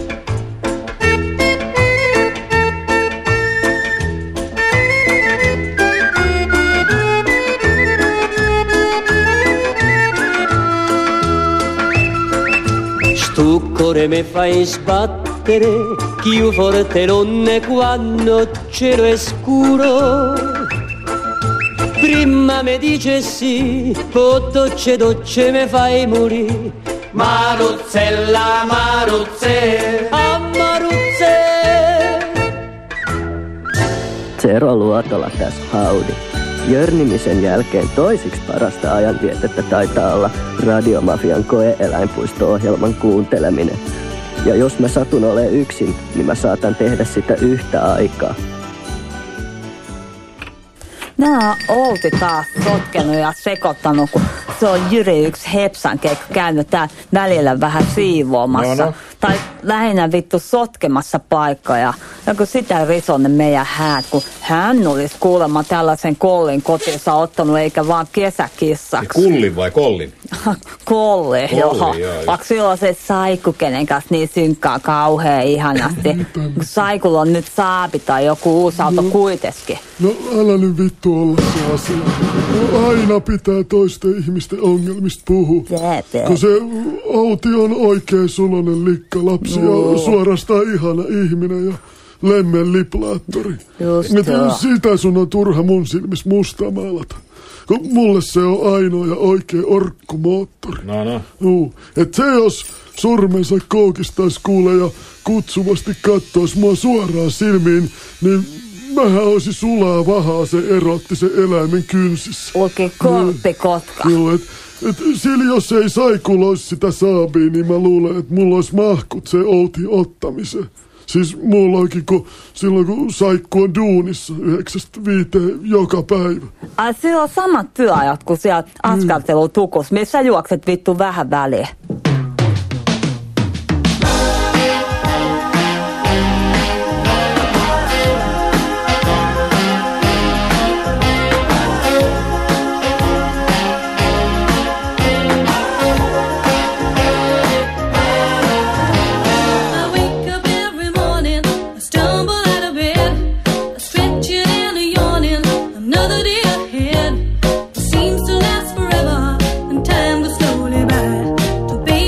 Tu cuore me fai sbattere, più forte l'onne quando cielo è scuro. Prima me dice sì, poi docce docce me fai morire. Maruzzella, Maruzze, a Maruzze. Tero Luotola tässä haudi. Jörnimisen jälkeen toisiksi parasta ajanvietettä taitaa olla Radiomafian koe-eläinpuisto-ohjelman kuunteleminen. Ja jos mä satun olemaan yksin, niin mä saatan tehdä sitä yhtä aikaa. Nää on Outi taas sotkenut ja sekoittanut, kun se on Jyri yksi hepsankeikka käynyt täällä välillä vähän siivoamassa. No, no. Tai lähinnä vittu sotkemassa paikkoja. Ja kun sitä risonne meidän häät, kun hän olisi kuulemma tällaisen kollin kotinsa ottanut, eikä vaan kesäkissaksi. Kullin vai kollin? Kolli, joo. Vaikka silloin se Saiku, kenen kanssa niin synkkää kauhean ihanasti. Saikulla on nyt Saabi tai joku uusi auto no, kuitenkin. No älä nyt vittu olla se asia. No, aina pitää toisten ihmisten ongelmista puhua. Jääpä. Kun se Outi on oikein sulonen likkalapsi no. ja suorastaan ihana ihminen ja lemmen liplaattori. Just joo. Sitä sun on turha mun silmissä mustaa maalata. Kun mulle se on ainoa ja oikea orkkumoottori. No no. no et se jos sormensa koukistais kuule ja kutsuvasti kattois mua suoraan silmiin, niin mähän oisin sulaa vahaa se erottisen eläimen kynsissä. Oikein korppikotka. Joo, et, et sillä jos ei Saikulla ois sitä Saabia, niin mä luulen, että mulla ois mahkut se Outin ottamiseen. Siis mulla onkin, kun silloin kun Saikku on duunissa yhdeksästä viiteen joka päivä. Ai sillä on samat työajat kuin siellä askartelutukus, missä juokset vittu vähän väliin. Seems to last forever, and time goes slowly by. To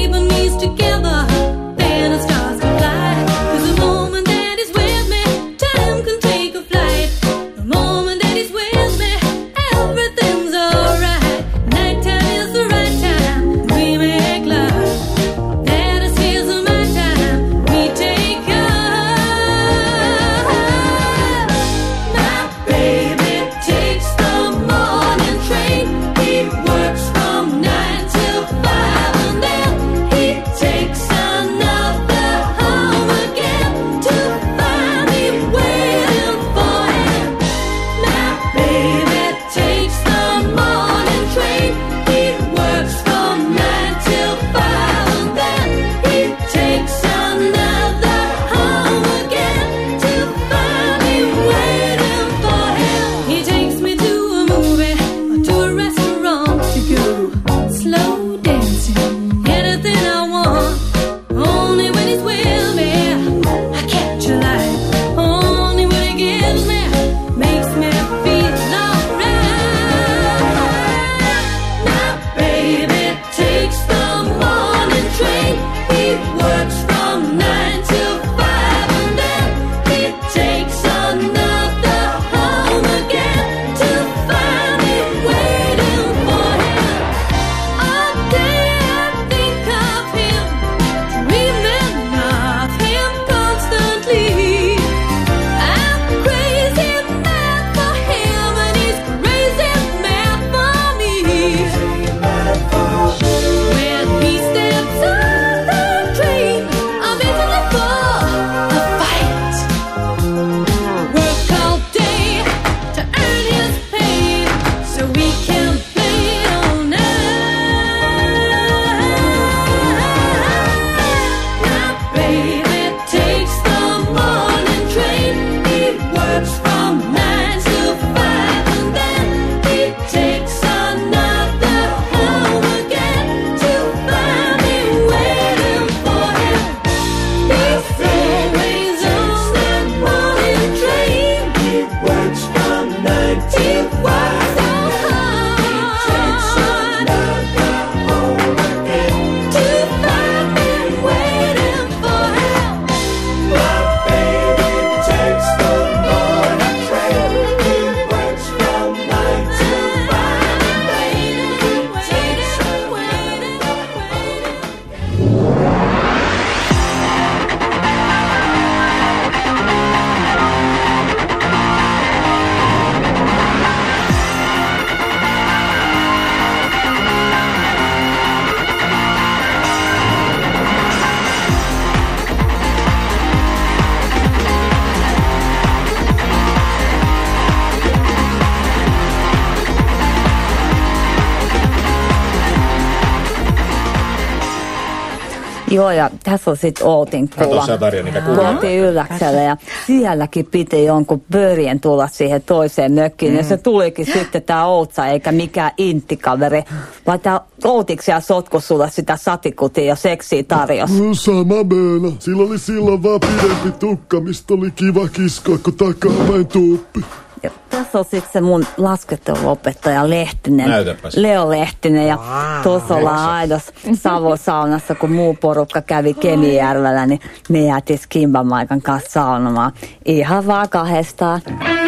Joo, ja tässä on sitten Outin kuva. Kato sä, Tarja, niitä kuvia. Outin Ylläksellä, ja sielläkin piti jonkun pörjen tulla siihen toiseen mökkiin, mm. ja se tulikin sitten tää Outsa, eikä mikään inttikaveri, vaan tää Outiksi ja sotku sulle sitä satikutia ja seksiä tarjosi. No sama meena. Sillä oli silloin vaan pidempi tukka, mistä oli kiva kiskoa, kun takapäin tuuppi. Ja tässä on sitten se mun lasketteluopettaja Lehtinen. Näytäpäs. Leo Lehtinen. Ja wow, tuossa ollaan aidossa Savosaunassa, kun muu porukka kävi Kemijärvellä, niin me jäätiin Skimbamaikan kanssa saunomaan. Ihan vaan kahdestaan.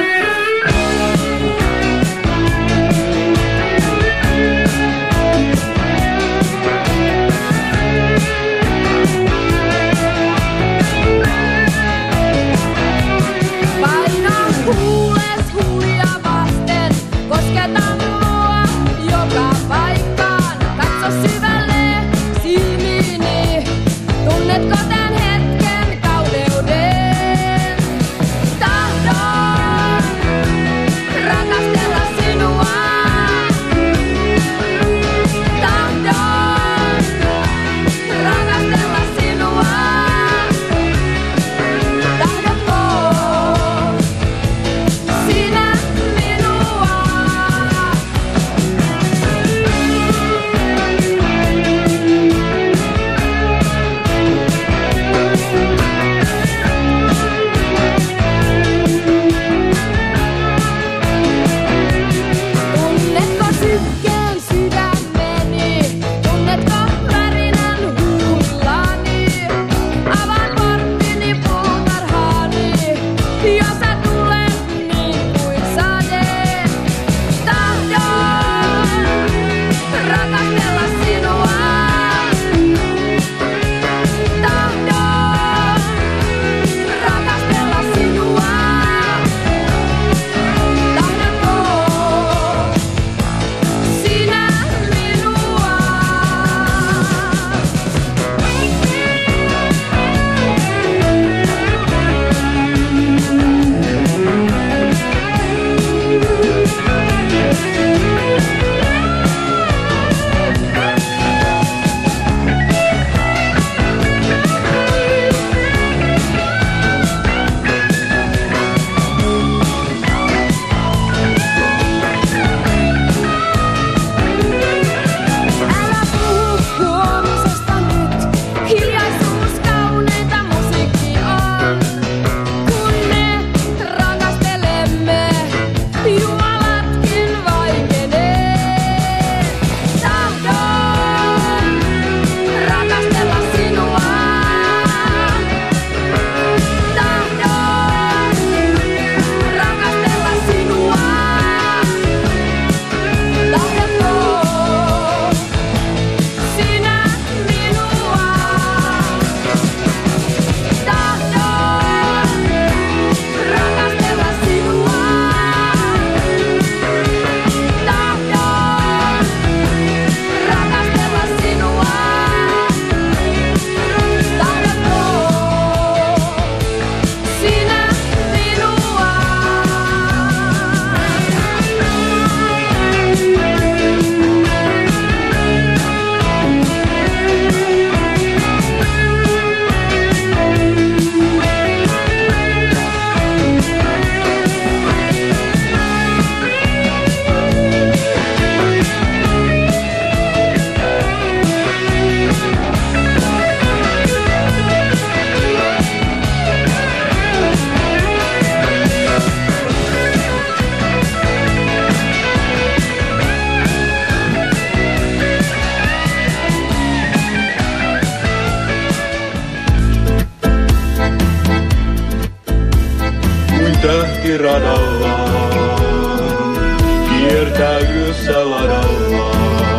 radallaan, kiertää yössä ladallaan.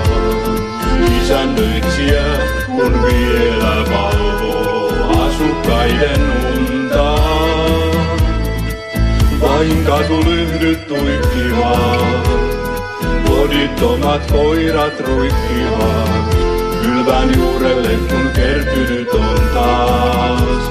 Isännöitsijä, kun vielä valvoo asukkaiden unta. Vain katulyhdyt tuikkivat, kodittomat koirat ruikkivat. Kylvän juurelle, kun kertynyt on taas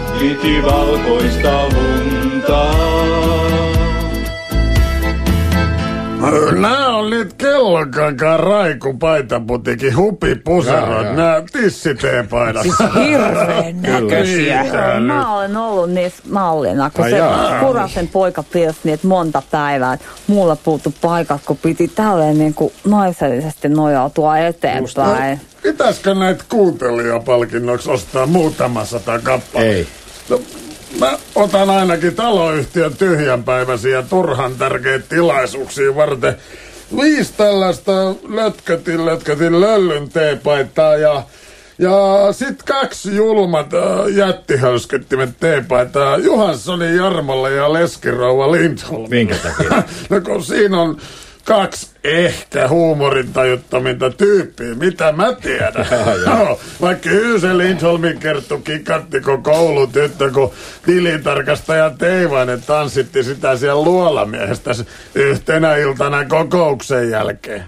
ikivalkoista lunta. Nää on nyt kellonkankaan Raiku paitaputikin hupipuserot, nää tissiteepaidat. Siis hirveen näköisiä. Mä olen ollut niissä mallina, kun se Kurasen poika piirsi niitä monta päivää. Mulla puuttu paikat, kun piti tälleen niin kuin naisellisesti nojautua eteenpäin. No, pitäisikö näitä kuuntelijapalkinnoksi ostaa muutama sata kappale? Ei. No, mä otan ainakin taloyhtiön tyhjänpäiväisiä turhan tärkeitä tilaisuuksia varten viisi tällaista lötkötin, lötkötin löllyn teepaitaa ja, ja sit kaksi julmat äh, jättihölskyttimet teepaitaa Johanssonin Jarmolle ja Leskirouva Lindholm. Minkä takia? No kun siinä on kaksi ehkä huumorintajuttaminta tyyppiä, mitä mä tiedän. No, vaikka Hyysel Lindholmin kertoi kikattiko koulutyttö, kun tilintarkastaja Teivainen tanssitti sitä siellä luolamiehestä yhtenä iltana kokouksen jälkeen.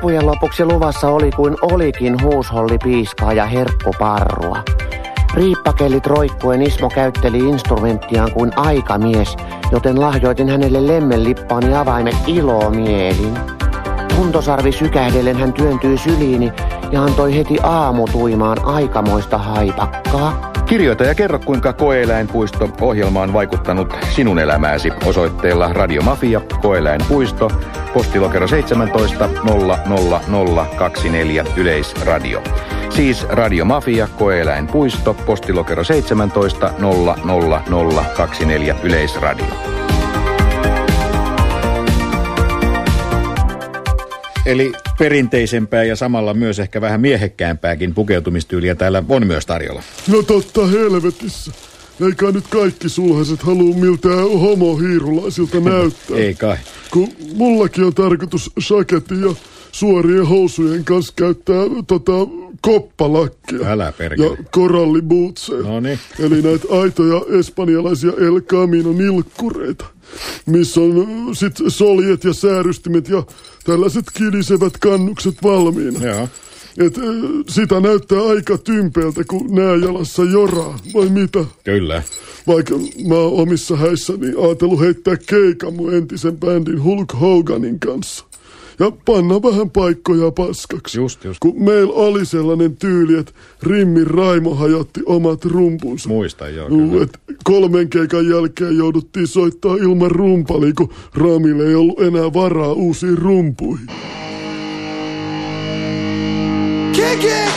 loppujen lopuksi luvassa oli kuin olikin huusholli piiskaa ja herkkuparrua. Riippakellit roikkuen Ismo käytteli instrumenttiaan kuin aikamies, joten lahjoitin hänelle lemmenlippaani avaimet ilomielin. Tuntosarvi sykähdellen hän työntyi syliini ja antoi heti aamutuimaan aikamoista haipakkaa. Kirjoita ja kerro, kuinka Koe-eläinpuisto-ohjelma on vaikuttanut sinun elämääsi osoitteella Radiomafia, Koe-eläinpuisto, postilokero seitsemäntoista nolla nolla nolla kaksikymmentäneljä Yleisradio. Siis Radiomafia, Koe-eläinpuisto, postilokero seitsemäntoista nolla nolla nolla kaksikymmentäneljä Yleisradio. Eli perinteisempää ja samalla myös ehkä vähän miehekkäämpääkin pukeutumistyyliä täällä on myös tarjolla. No totta helvetissä. Eikä nyt kaikki sulhaset halua miltään homohiirulaisilta näyttää. Ei kai. Kun mullakin on tarkoitus shaketin ja suorien housujen kanssa käyttää tota koppalakkia. Älä perkele. Ja korallibootseja. Noniin. Eli näitä aitoja espanjalaisia El Camino nilkkureita, missä on sit soljet ja säärystimet ja tällaiset kilisevät kannukset valmiina. Joo. Et sitä näyttää aika tympeältä, kun nää jalassa joraa, vai mitä? Kyllä. Vaikka mä oon omissa häissäni ajatellut heittää keikan mun entisen bändin Hulk Hoganin kanssa. Ja panna vähän paikkoja paskaksi. Just, just. Kun meillä oli sellainen tyyli, että Rimmin Raimo hajotti omat rumpunsa. Muistan, joo, kyllä. Et kolmen keikan jälkeen jouduttiin soittaa ilman rumpalia, kun Ramille ei ollut enää varaa uusiin rumpuihin. Kick it!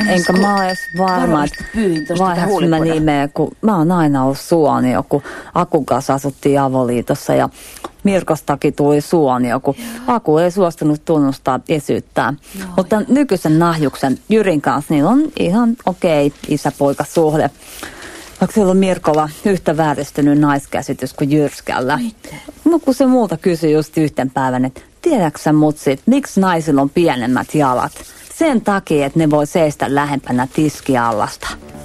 enkä mä ole edes varma, että vaihdaks mä nimeä, kun mä oon aina ollut Suonio, kun Akun kanssa asuttiin avoliitossa ja Mirkostakin tuli Suonio, kun Aku ei suostunut tunnustaa isyyttään. No, mutta nykyisen Nahjuksen Jyrin kanssa niillä on ihan okei okay, isä-poika-suhde. Vaikka siellä on Mirkolla yhtä vääristynyt naiskäsitys kuin Jyrskällä. No kun se multa kysyi just yhten päivän, että tiedätkö sä mutsit, miksi naisilla on pienemmät jalat? Sen takia, että ne voi seistä lähempänä tiskiallasta.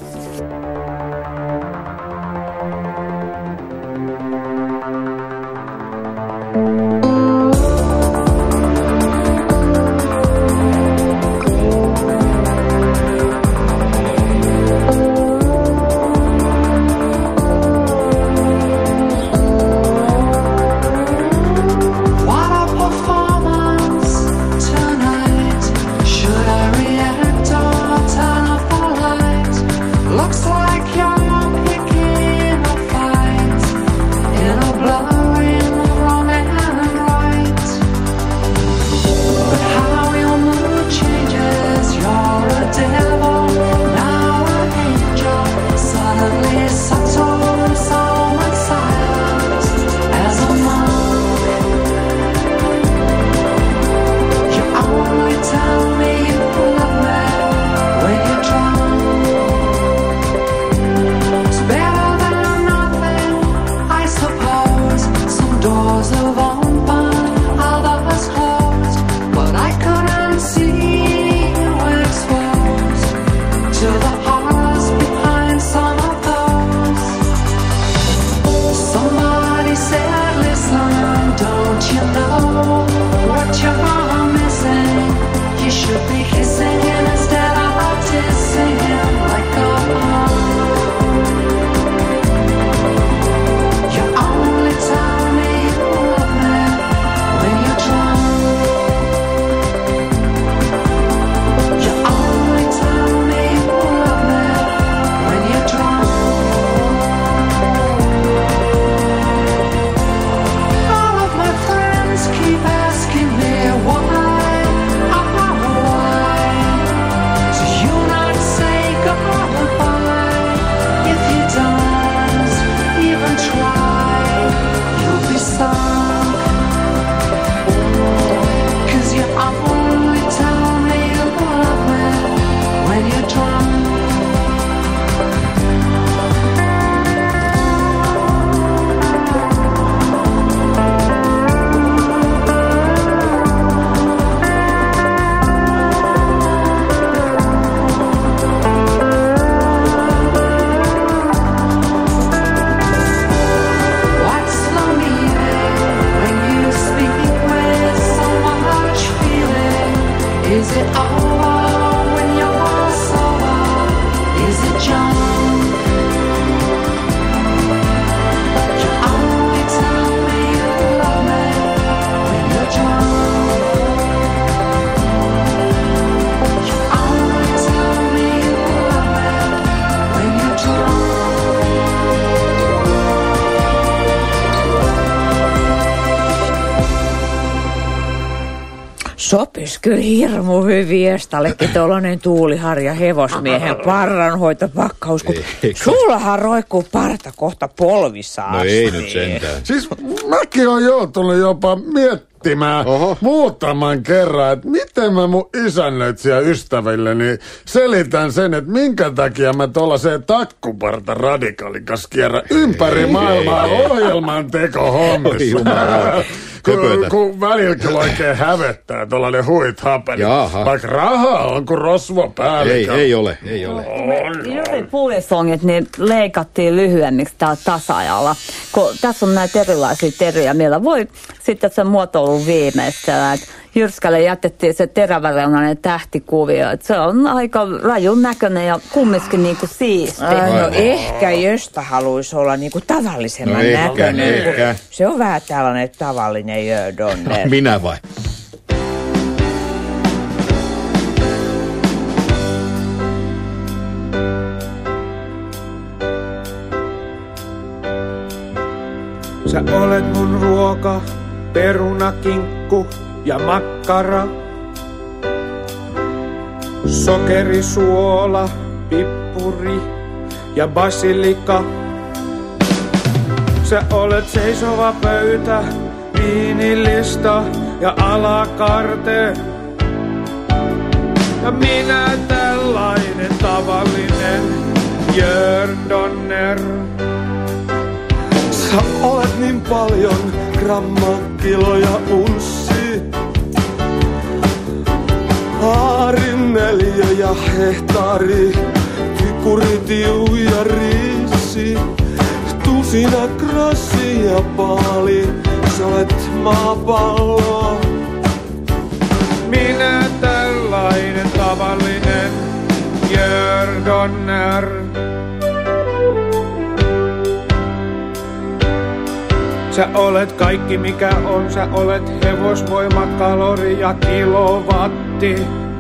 Sopis kyllä hirmu hyvin Estallekin tuollainen tuuliharja hevosmiehen parranhoitopakkaus, kun sullahan roikkuu parta kohta polvissa asti. No ei nyt sentään. Siis mäkin oon joutunut jopa miettimään Oho. muutaman kerran, että miten mä mun isännöitsijä ystävilleni selitän sen, että minkä takia mä tuollaiseen takkuparta radikaalin kanssa kierrän ympäri ei, maailmaa ei, ohjelman teko hommissa. Kun, kun välilläkin oikein hävettää tuollainen huit hapeli. Vaikka rahaa on kuin rosvo päällä. Ei, ei ole, ei ole. Juuri pulisongit niin leikattiin lyhyemmiksi täällä tasa-ajalla. Kun tässä on näitä erilaisia teriä. Meillä voi sitten se muotoilu viimeistellä, että Jyrskälle jätettiin se teräväreunainen tähtikuvio. Että se on aika rajun näköinen ja kumminkin niinku siisti. Ai, no ehkä Jöstä haluaisi olla niinku tavallisemman no, näköinen. Ehkä. Se on vähän tällainen tavallinen Jödonner. No, minä vai? Sä olet mun ruoka, perunakinkku ja makkara. Sokeri, suola, pippuri ja basilika. Sä olet seisova pöytä, viinilista ja alakarte. Ja minä tällainen tavallinen Jörn Donner. Sä olet niin paljon gramma, kiloja, unssi. Aarin neliö ja hehtaari, kikuri, tiu ja riisi. Tusina, krossi ja paali, sä olet maapallo. Minä tällainen tavallinen Jörn Donner. Sä olet kaikki mikä on, sä olet hevosvoima, kalori ja kilowatti.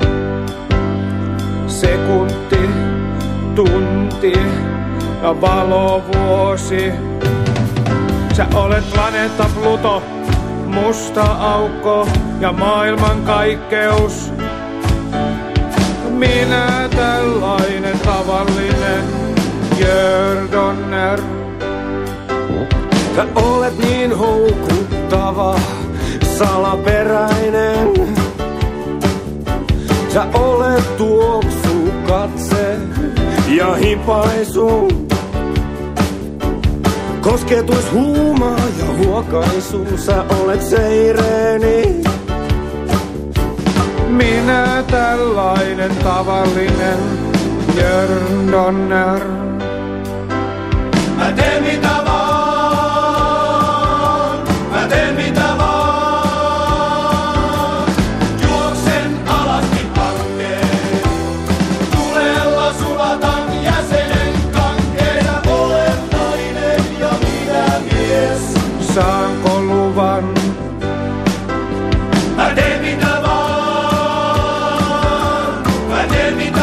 Sekunti, tunti ja valovuosi. Sä olet planeetta Pluto, musta aukko ja maailmankaikkeus. Minä tällainen tavallinen Jörn Donner. Sä olet niin houkuttava, salaperäinen. Sä olet tuoksu, katse ja hipaisu. Kosketus, huumaa ja huokaisu. Sä olet seireeni. Minä tällainen tavallinen Jörn Donner. Mä teen mitä vaan, mä teen mitä vaan. Juoksen alasti hankkeen, tulella sulatan jäsenen kankeena. Olen nainen ja minä mies. Saanko luvan? Mä teen mitä vaan, mä teen mitä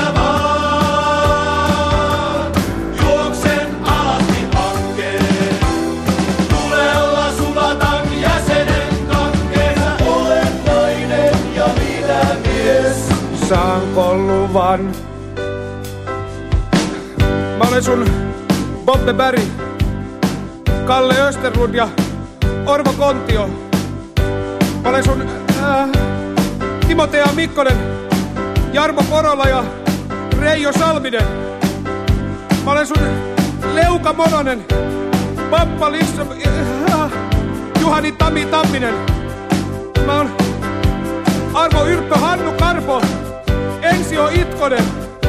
vaan. Juoksen alasti hankkeen, tulella sulatan jäsenen kankeena. Olen nainen ja minä mies. Saanko luvan? Mä olen sun Bobbe Berg, Kalle Österlund ja Orvo Kontio. Mä olen sun äh, Timotea Mikkonen, Jarmo Porola ja Reijo Salminen. Mä olen sun Leuka Mononen, Pappa Lissa, äh, Juhani Tami Tamminen. Mä oon Arvo Yrppö, Hannu Karpo, Ensio Itkonen.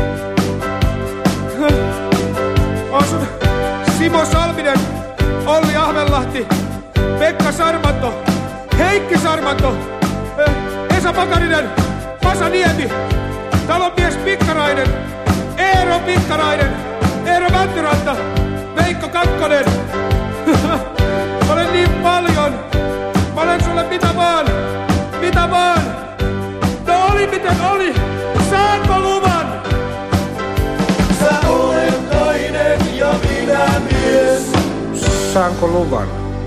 Mä oon sun Simo Salminen, Olli Ahvenlahti, Pekka Sarmanto, Heikki Sarmanto, Esa Pakarinen, Pasa Niemi, talonmies Pikkarainen, Eero Pikkarainen, Eero Mäntyranta, Veikko Kakkonen. Mä olen niin paljon. Mä olen sulle mitä vaan, mitä vaan. No oli miten oli. Saanko luvan? Sä olet nainen ja minä mies. Saanko luvan?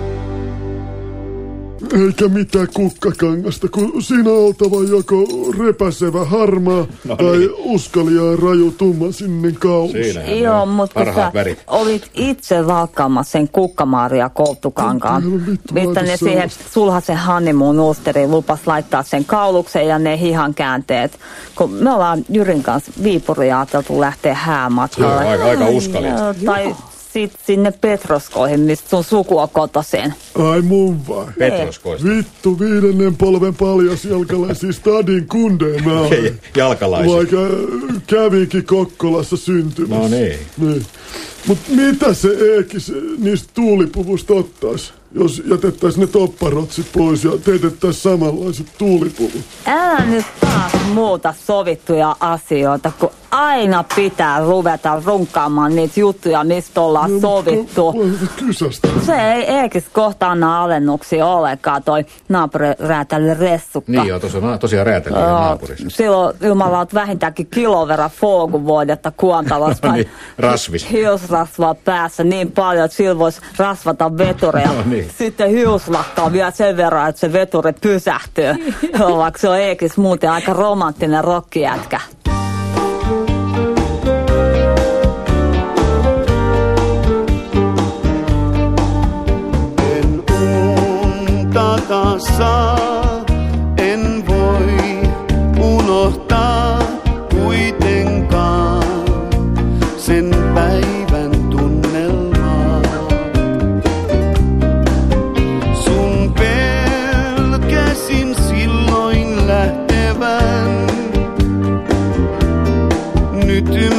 Eikä mitään kukkakangasta, kun siinä on oltava joko repäsevä harmaa no tai niin. Uskaliaan raju tumma sininen kaulus. Joo, mutta kun sä olit itse valkkaamassa sen kukkamaaria kolttukankaan, mistä ne siihen sulhasen honeymoon ulsteriin lupas laittaa sen kauluksen ja ne hihan käänteet. Kun me ollaan Jyrin kanssa Viipuriin ajateltu lähteä häämatkalle. Joo, aika, aika uskaliasta. Tai sitten sinne Petroskoihin, mistä sun sukua kotoisin. Ai mun vai? Petroskoista. Vittu, viidennen polven paljasjalkalaisia stadin kundeja mä olen. Jalkalaisia. Vaikka kävinkin Kokkolassa syntymässä. No niin. niin. Mut mitä se Eekis niistä tuulipuvusta ottais, jos jätettäis ne topparotsit pois ja teetettäis samanlaiset tuulipuvut? Älä nyt taas muuta sovittuja asioita, kun aina pitää ruveta runkkaamaan niitä juttuja, mistä ollaan no, sovittu. Kysästä. Se ei Eekis kohta anna alennuksia ollenkaan, toi naapuriräätäli Ressukka. Niin joo, tosiaan, tosiaan räätäli naapurissa. Silloin Jumala on vähintäänkin kilon verran fooguvoidetta kuontalossa. No niin, rasvis. Hiusrasvaa päässä niin paljon, että sillä voisi rasvata vetureja. No niin. Sitten hiuslakkaa vielä sen verran, että se veturi pysähtyy. Vaikka se on Eekis muuten aika romanttinen rokkijätkä.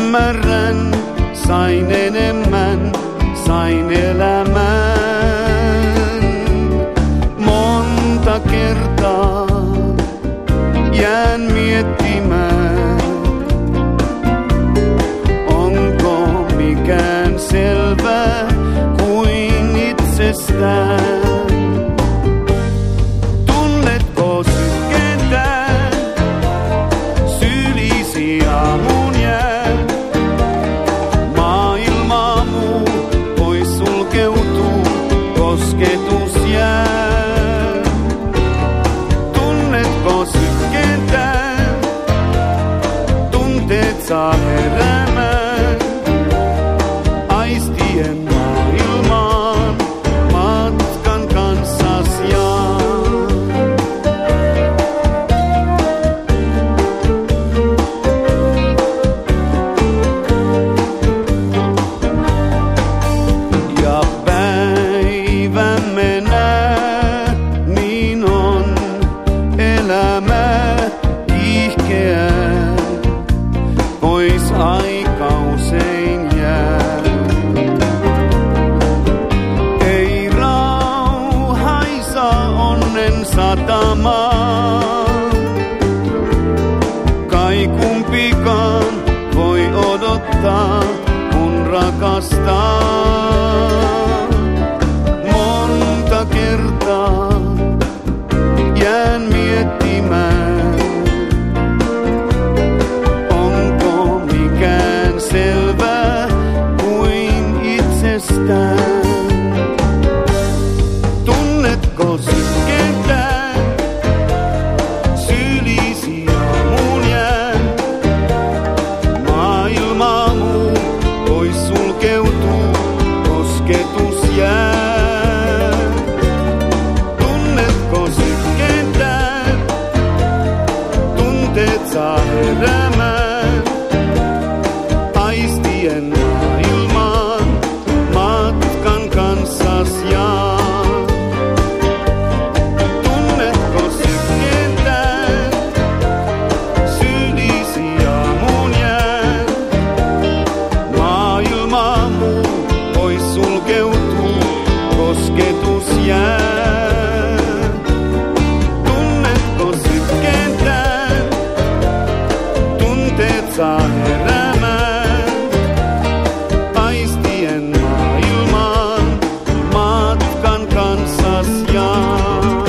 ymmärrän, sain enemmän, sain elämään. Monta kertaa jään miettimään, onko mikään selvää kuin itsestään. Tunnetko sykkentää, sylisi aamuun jää. Maailma muu pois sulkeutuu, kosketus jää. Tunnetko sykkentää, tunteet saa heräämään. Aistien maailmaan matkan kanssas jaan. Ja päivämme nää, niin on elämä kiihkeää, pois aika usein jää. Ei rauhaisa onnen satamaa, kai kumpikaan voi odottaa, kun rakastaa. Monta kertaa jään miettimään, onko mikään selvää kuin itsestään. Tunnetko sykkentää, sylisi aamuun jää. Maailma muu pois sulkeutuu, kosketus jää. Tunnetko sykkentää, tunteet saa heräämään. Aistien maailmaan matkan kanssas jaan. Tunnetko sykkentää, sylisi aamuun jää. Maailma muu pois sulkeutuu, kosketus jää. Tunnetko sykkentää, tunteet saa heräämään. Aistien maailmaan matkan kanssas jaan.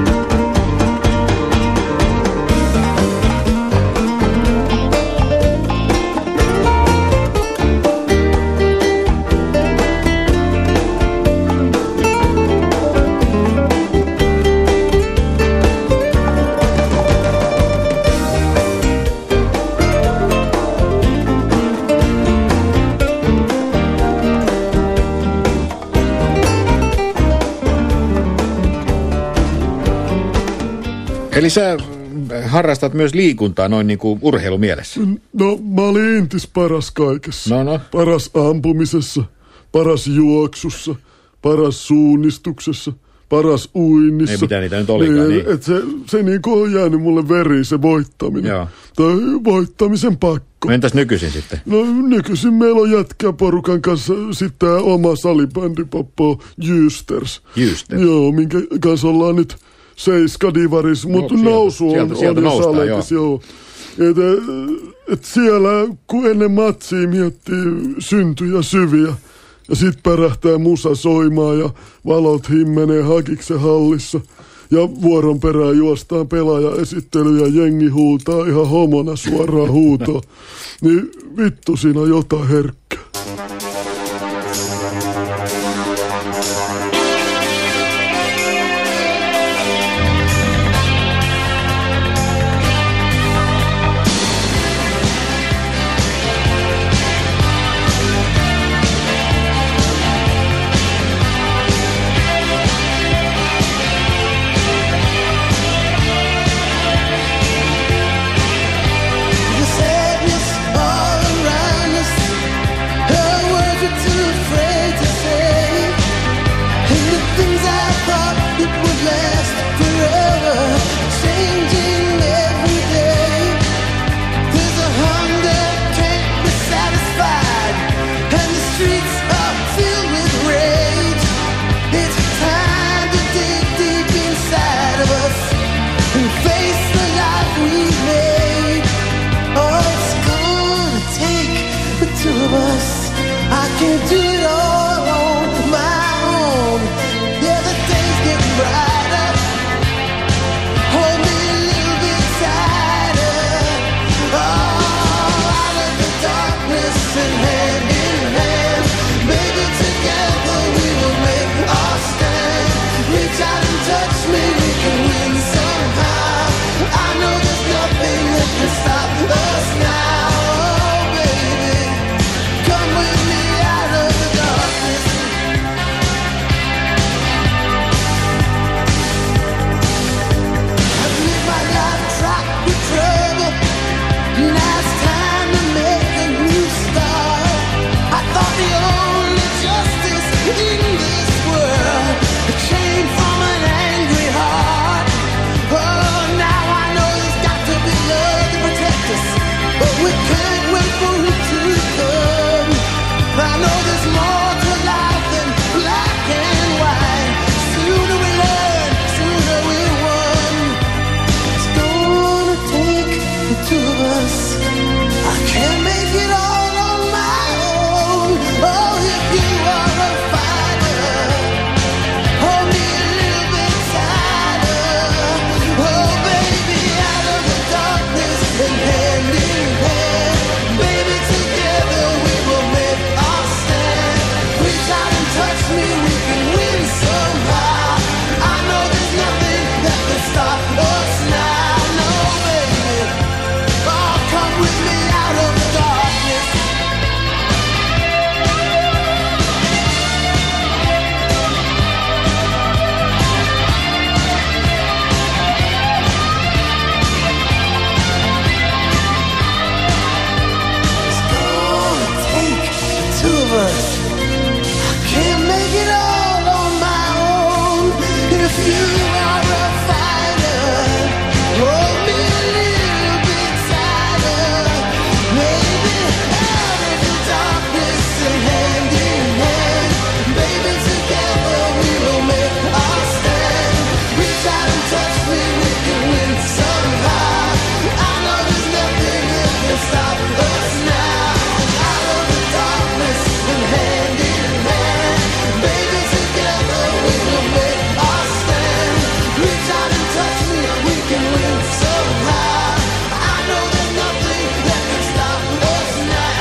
Eli sä harrastat myös liikuntaa noin niin kuin urheilumielessä? No, mä olin entis paras kaikessa. No, no. Paras ampumisessa, paras juoksussa, paras suunnistuksessa, paras uinnissa. Ei mitään niitä nyt olikaan, niin. Et se, se niinku on jäänyt mulle veriin, se voittaminen. Joo. Tai voittamisen pakko. No entäs nykyisin sitten? No nykyisin meillä on jätkää porukan kanssa sitten tää oma salibändi Poppo Jysters. Jysters? Joo, minkä kanssa ollaan nyt seiskadivaris, mutta No, nousu sieltä, on, sieltä on jo noustaan, salekas, joo. joo. Et, et siellä, kun ennen matsia miettii syntyjä syviä, ja sit pärähtää musa soimaan ja valot himmenee Hakiksen hallissa, ja vuoron perään juostaan pelaajaesittely ja jengi huutaa ihan homona suoraan huutoon, niin vittu siinä on jotain herkkää. The sadness all around us two of us. I can't do it all on my own. Yeah, the days get brighter. Hold me a little bit tighter. Oh, out of the darkness and hand in hand. Baby, together we will make our stand. Reach out and touch me, we can win somehow. I know there's nothing that can stop us now. Oh, baby, come with me out of the darkness. I've lived my life trapped with trouble. Now it's time to make a new start. I thought the only justice in this world, a chain from an angry heart. Oh, now I know there's got to be love to protect us, but we can't wait for it to come. I know there's more to life than black and white. Sooner we learn, sooner we won. It's gonna take the two of us. I can't make it all on my own. Oh, if you are a fighter, hold me a little bit tighter. Oh, baby, out of the darkness and hand in hand. Baby, together we will make our stand. Reach out and touch me, we can win somehow. I know there's nothing that can stop us now. No, baby, oh, come with me out of the darkness. It's gonna take the two of us. I can't make it all on my own. If you are a fighter, hold me a little bit tighter. Maybe out of the darkness and hand in hand. Baby, together we will make our stand. Reach out and touch me, we can win somehow. I know there's nothing that can stop us now. Out of the darkness and hand in hand. Baby, together we will make our stand. Reach out and touch me, we can win somehow. I know there's nothing that can stop us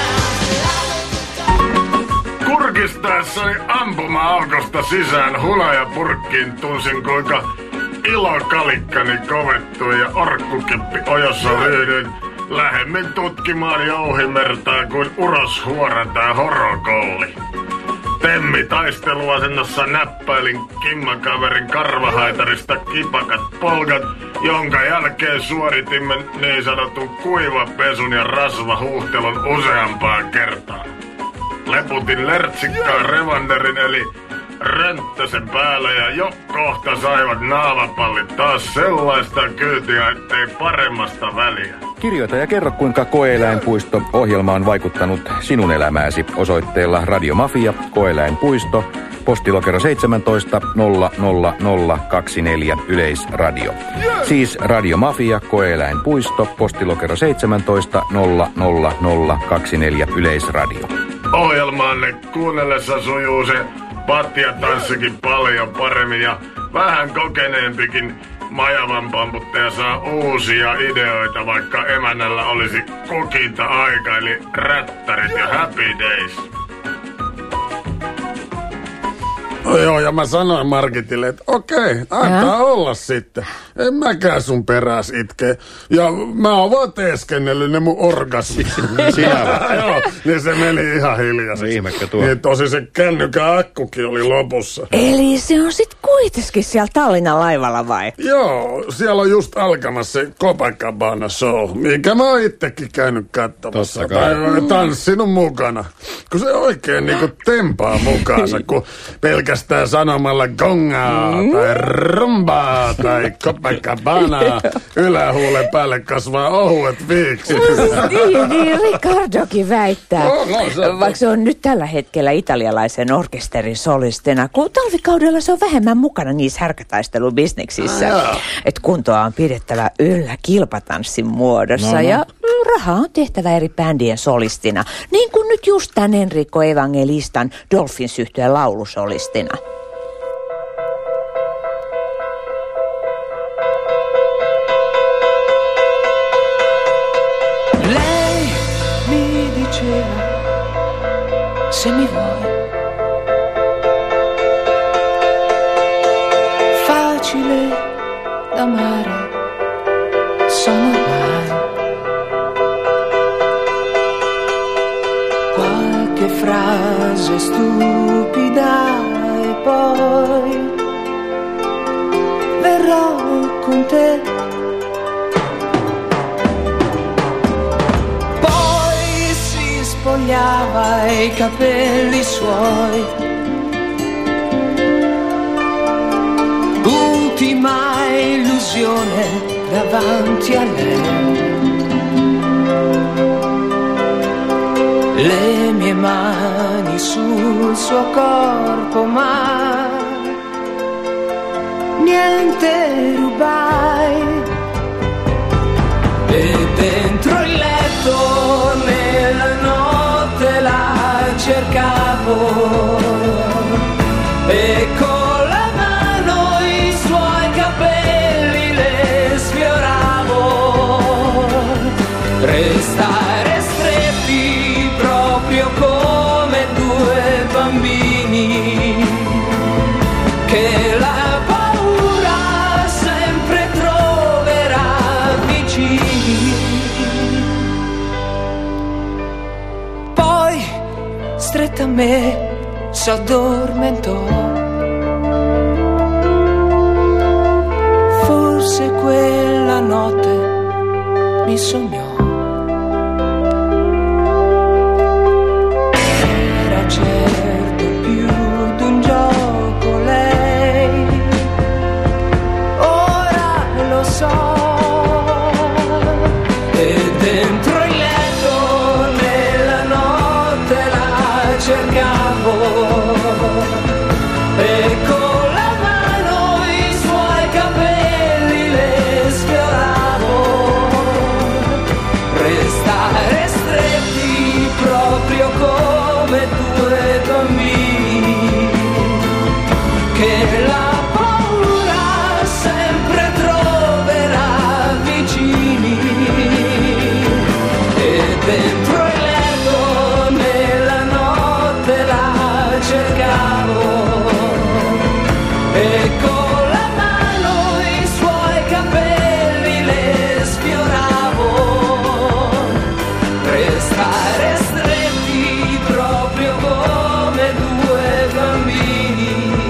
now. Kurkistaessani ampuma-aukosta sisään hulajapurkkiin tunsin kuinka ilokalikkani kovettui ja orkkukeppi ojossa ryhdyin lähemmin tutkimaan jouhimertaa kuin uroshuora tai horokolli. Temmi taisteluasennossa näppäilin kimmakaverin karvahaitarista kipakat polkat, jonka jälkeen suoritimme niin sanotun kuivapesun ja rasvahuhtelun useampaan kertaan. Leputin lertsikkaan revanderin eli rönttäsen päällä ja jo kohta saivat naamapallit taas sellaista kyytiä, ettei paremmasta väliä. Kirjoita ja kerro, kuinka Koe-eläinpuisto-ohjelma on vaikuttanut sinun elämääsi osoitteella Radiomafia, Koe-eläinpuisto, postilokero seitsemäntoista nolla nolla nolla kaksikymmentäneljä Yleisradio. Siis Radiomafia, Koe-eläinpuisto, postilokero seitsemäntoista nolla nolla nolla kaksikymmentäneljä Yleisradio. Ohjelmaanne kuunnellessa sujuu se patjatanssikin paljon paremmin ja vähän kokeneempikin majavan pamputtaja saa uusia ideoita, vaikka emännällä olisi kokinta-aika eli rättärit ja happy days. No joo, ja mä sanoin Margitille, että okei, antaa ja? olla sitten. En mäkään sun peräs itke. Ja mä oon vaan teeskennellyt ne mun orgasmit. Sinä vaan. Joo, niin se meni ihan hiljaiseksi. Ihmekkä tuo. Niin tosi se kännykän akkukin oli lopussa. Eli se on sit kuitenkin siellä Tallinnan laivalla vai? Joo, siellä on just alkamassa se Copacabana show, minkä mä oon itsekin käynyt katsomassa. Tai tanssinut mukana. Kun se oikein niinku tempaa mukaansa, kun pelkästään sanomalla gongaa mm. tai rumbaa tai Copacabanaa ylähuulen päälle kasvaa ohuet viiksi. niin, niin Ricardokin väittää. No, no, se on Vaikka se on nyt tällä hetkellä italialaisen orkesterin solistina, kun talvikaudella se on vähemmän mukana niissä härkätaistelubisneksissä. Ah, että kuntoa on pidettävä yllä kilpatanssin muodossa. No, no. Ja rahaa on tehtävä eri bändien solistina, niin kuin nyt just tän Enrico Evangelistan Dolphins-yhtyeen laulusolistina. Lei mi diceva, se mi vuoi, facile d'amare sono ormai. Qualche frase stupida e poi verrò con te. Poi si spogliava e i capelli suoi, ultima illusione davanti a lei. Le mie mani sul suo corpo, ma niente rubai. E dentro il letto nella notte la cercavo e con la mano i suoi capelli le sfioravo. Restare stretti proprio come due bambini che la paura sempre troverà vicini. Poi stretta a me s'addormentò. Forse quella notte mi sognò. Era certo più d'un gioco lei, ora lo so. E dentro il letto nella notte la cercavo e con la mano i suoi capelli le sfioravo. Restare stretti proprio come due bambini che la paura sempre troverà vicini. E dentro il letto nella notte la cercavo e con la mano i suoi capelli le sfioravo. Restare stretti proprio come due bambini.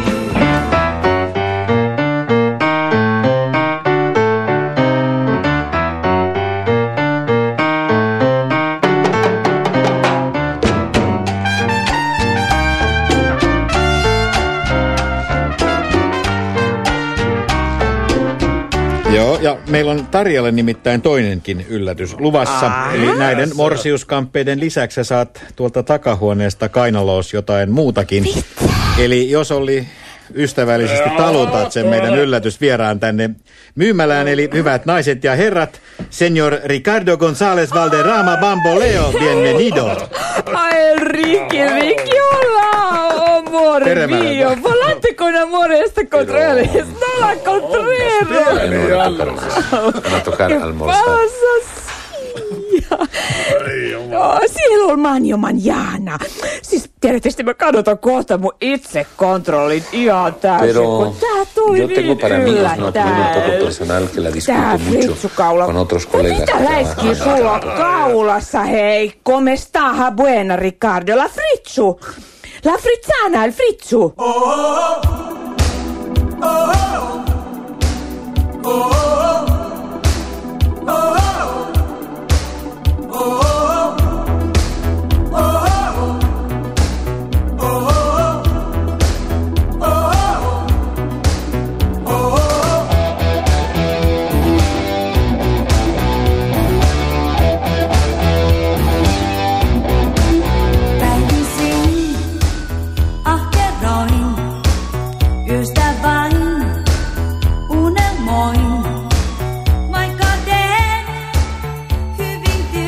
Joo, ja meillä on Tarjalle nimittäin toinenkin yllätys luvassa. Ah, Eli näiden morsiuskamppeiden lisäksi saat tuolta takahuoneesta kainaloos jotain muutakin. Mitä? Eli jos oli ystävällisesti talutat sen meidän yllätysvieraan tänne myymälään. Eli hyvät naiset ja herrat, señor Ricardo González Valderrama Bamboleo, bienvenido. Ay, Enrique, Ricky, hola, amor mío. Volante con amor este Contreras. No la Contreras. Van a tocar almorzar. Oh, siellä on manjo manjana. Siis tiedätte, mä kadotan kohta mun itsekontrollin ihan täysin, kun tää tuli yo tengo para niin amigos una opinión un poco personal que la discuto mucho con otros colegas. Mitä läiskii sulla on kaulassa, hei? Come sta buena, Riccardo? La fritsu. La frizzana, il fritsu. Oh, oh, oh, oh, oh, oh, oh, oh. Unelmoin, vaikka teen hyvin työ.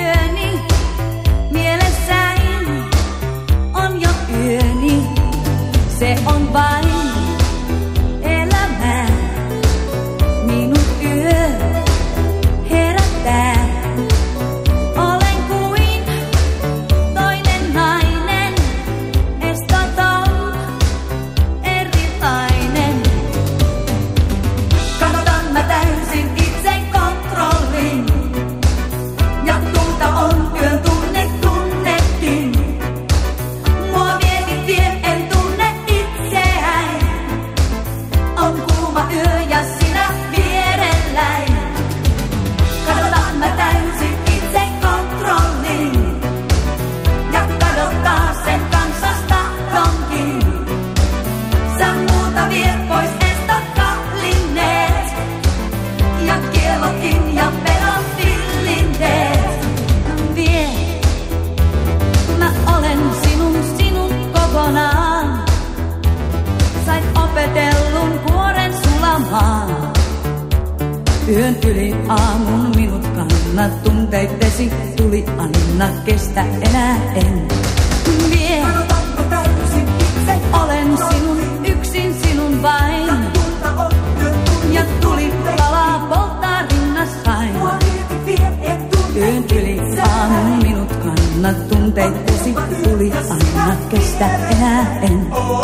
yli aamun minut kannat tunteitesi tuli anna kestä enää en vie. Olen sinun yksin sinun vain ja tuli palaa polttaa rinnassain. Yön yli aamun minut kannat tunteitesi tuli anna kestä enää en.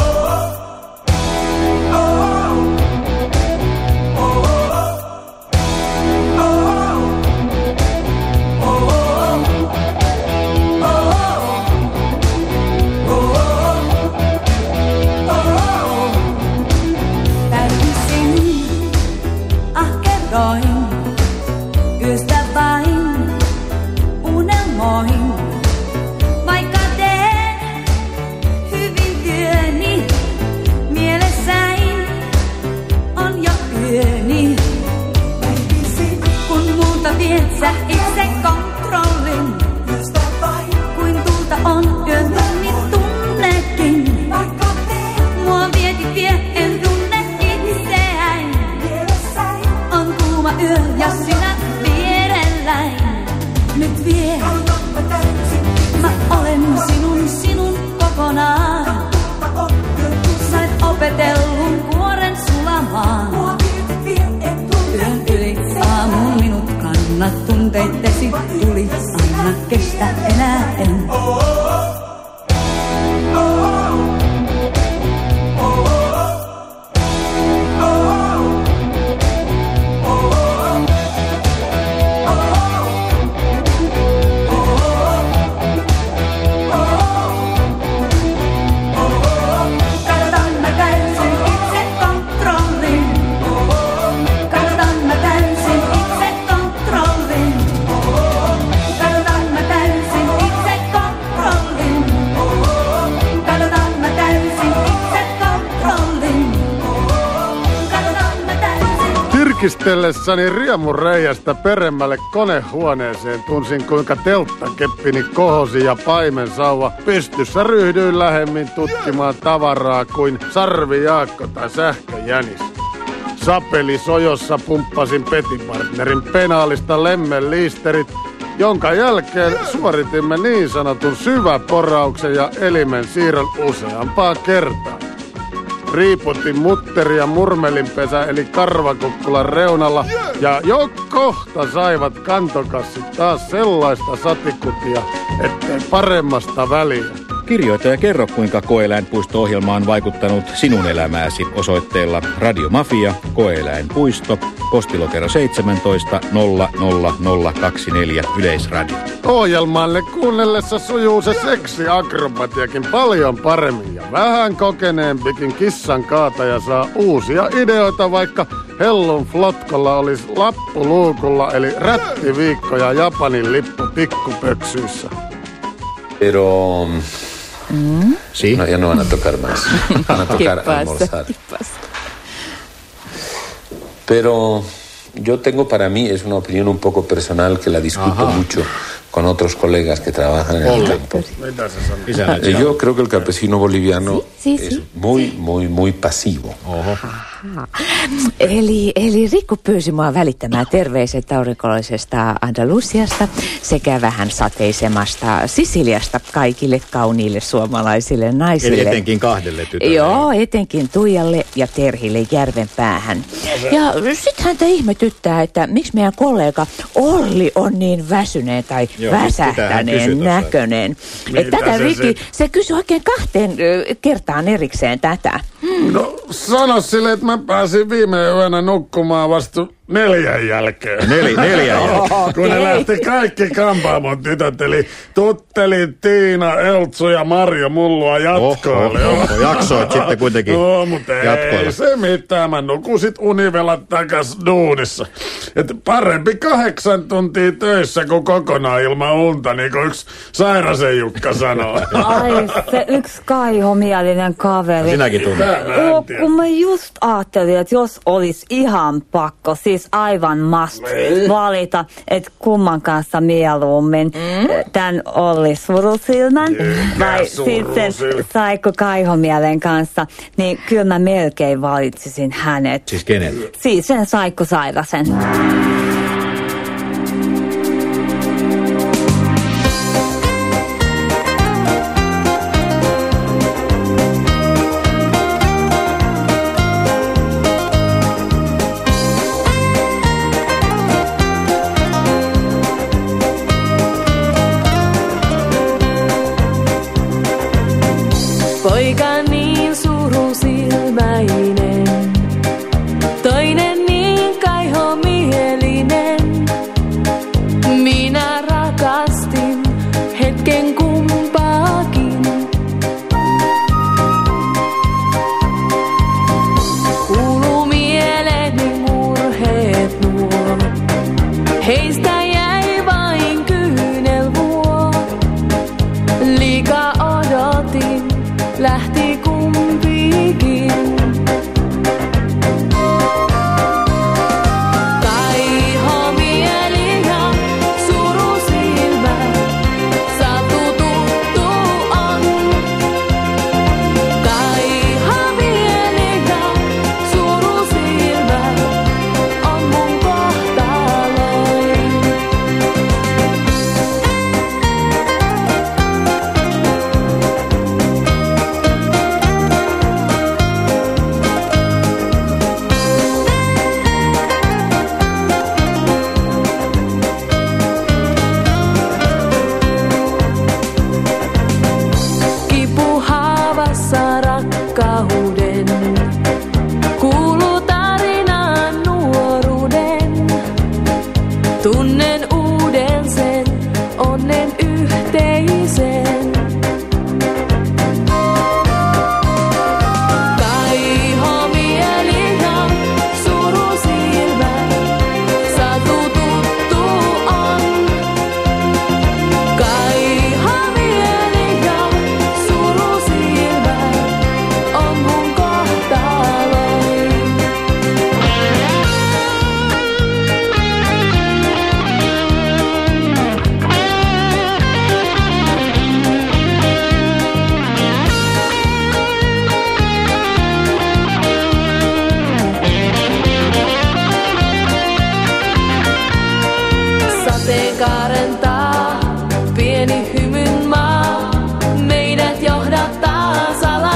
Yöstä vain unelmoin, vaikka teen hyvin työni. Mielessäin on jo yöni. Kun multa viet sä itse kontrollin, kuin tulta on yön tunnit tunnekin. Mua vieti vie, en tunne itseäin. On kuuma yö ja sinä vierelläin. Nyt vie, mä olen sinun, sinun kokonaan. Sait opetellun kuoren sulamaan. Yön yli aamun minut kannat tunteitesi tuli anna kestä enää en. Virkistellessäni riemureiästä peremmälle konehuoneeseen tunsin kuinka telttakeppini kohosi ja paimensauva pystyssä ryhdyin lähemmin tutkimaan tavaraa kuin Sarvi Jaakko tai Sähköjänis. Sapeli sojossa pumppasin petipartnerin penaalista lemmenliisterit, jonka jälkeen suoritimme niin sanotun syväporauksen ja elimen siirron useampaa kertaa. Riiputin mutteria murmelinpesä eli karvakukkulan reunalla ja jo kohta saivat kantokassit taas sellaista satikutia, ettei paremmasta väliä. Kirjoita ja kerro, kuinka Koe-eläinpuisto-ohjelma on vaikuttanut sinun elämääsi osoitteella Radio Mafia, Koe-eläinpuisto, postilokero seitsemäntoista nolla nolla nolla kaksikymmentäneljä Yleisradio. Ohjelmalle kuunnellessa sujuu se seksiakrobatiakin paljon paremmin ja vähän kokeneempikin kissan kaataja saa uusia ideoita, vaikka Hellun Flotkolla olisi lappu luukulla eli rättiviikko ja Japanin lippu pikkupöksyissä. Pero... Mm. Sí. No, ya no van a tocar más. Van a tocar a almorzar. Pero yo tengo para mí, es una opinión un poco personal que la discuto Ajá. mucho con otros colegas que trabajan en el campo. Eh, yo creo que el campesino boliviano sí, sí, es sí. muy, muy, muy pasivo. Oho. Eli, eli Riku pyysi mua välittämään terveiset aurinkollisesta Andalusiasta sekä vähän sateisemasta Sisiliasta kaikille kauniille suomalaisille naisille. Eli etenkin kahdelle tytölle. Joo, etenkin Tuijalle ja Terhille Järvenpäähän. Ja sit häntä ihmetyttää, että miksi meidän kollega Olli on niin väsyneen tai Joo, väsähtäneen näköinen. Että tätä Riki, se, se kysyi oikein kahteen kertaan erikseen tätä. Hmm. No sano sille, että mä pääsin viime yönä nukkumaan vasta neljän jälkeen. Neli, neljän jälkeen. Kun ne lähti kaikki kampaamon tytöt, eli Tutteli, Tiina, Eltsu ja Marjo Mullua jatkoille. Oho, oho, jaksoit sitten kuitenkin no, mutta jatkoille. Ei se mitään, mä nukusit univelat takas duunissa. Et parempi kahdeksan tuntia töissä kuin kokonaan ilman unta, niin kuin yksi Sairasen Jukka sanoo. Ai, se yksi kaihomielinen kaveri. Sinäkin tunnet. Kun mä just ajattelin, että jos olisi ihan pakko siis aivan must valita, että kumman kanssa mieluummin. Mm? Tän Olli Surusilmän mm. vai sitten Saikko Kaihomielen kanssa. Niin kyllä mä melkein valitsisin hänet. Siis kenen? Siis sen Saikko Sairasen. Poika niin surusilmäinen, toinen niin kaihomielinen. Minä rakastin hetken kumpaakin. Kuuluu mieleeni murheet nuo, heistä jäi vain kyynelvuo. Liikaa odotin. Lähti kumpikin. Kaihomieli ja surusilmä, saatu tuttu on. Kaihomieli ja surusilmä on mun kohtaloin. Kipuhaavassa rakkauden, kuuluu tarinaan nuoruuden. Tunnen uuden sen onnen yhteisen. Kaihomieli ja surusilmä, saatu tuttu on. Kaihomieli ja surusilmä on mun kohtaloin. Sateenkaaren taa, pieni hymyn maa, meidät johdattaa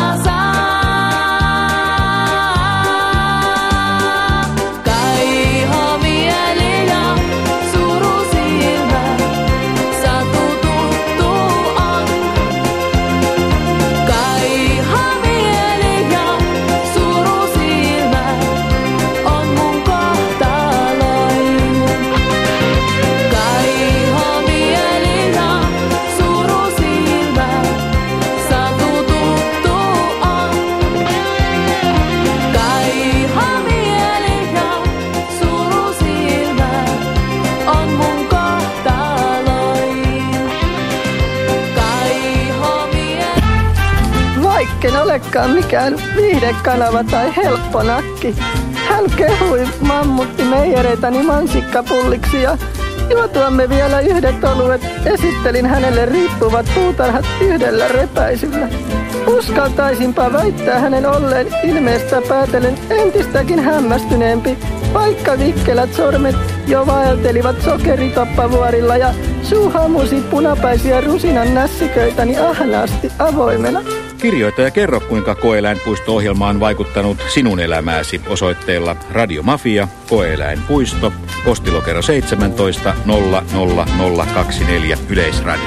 salasaa. Kaihomieli ja surusilmä, saatu tuttu on. Kaihomieli ja surusilmä on mun kohtaloin. Kaihomieli ja surusilmä, saatu tuttu on. Kaihomieli ja surusilmä on mun kohtaloin. Kaihomieli. Vaikken olekaan mikään viihdekanava tai helpponakki. Hän kehui mammutti meijereitäni mansikkapulliksi ja juotuamme vielä yhdet oluet esittelin hänelle riippuvat puutarhat yhdellä repäisyllä. Uskaltaisinpa väittää hänen olleen ilmeestä päätellen entistäkin hämmästyneempi, vaikka vikkelät sormet jo vaeltelivat sokeritoppavuorilla ja suu hamusi punapäisiä rusinan nässiköitäni ahnaasti avoimena. Kirjoita ja kerro, kuinka Koe-eläinpuisto-ohjelma on vaikuttanut sinun elämääsi osoitteella Radio Mafia, Koe-eläinpuisto, postilokero seitsemäntoista nolla nolla nolla kaksikymmentäneljä Yleisradio.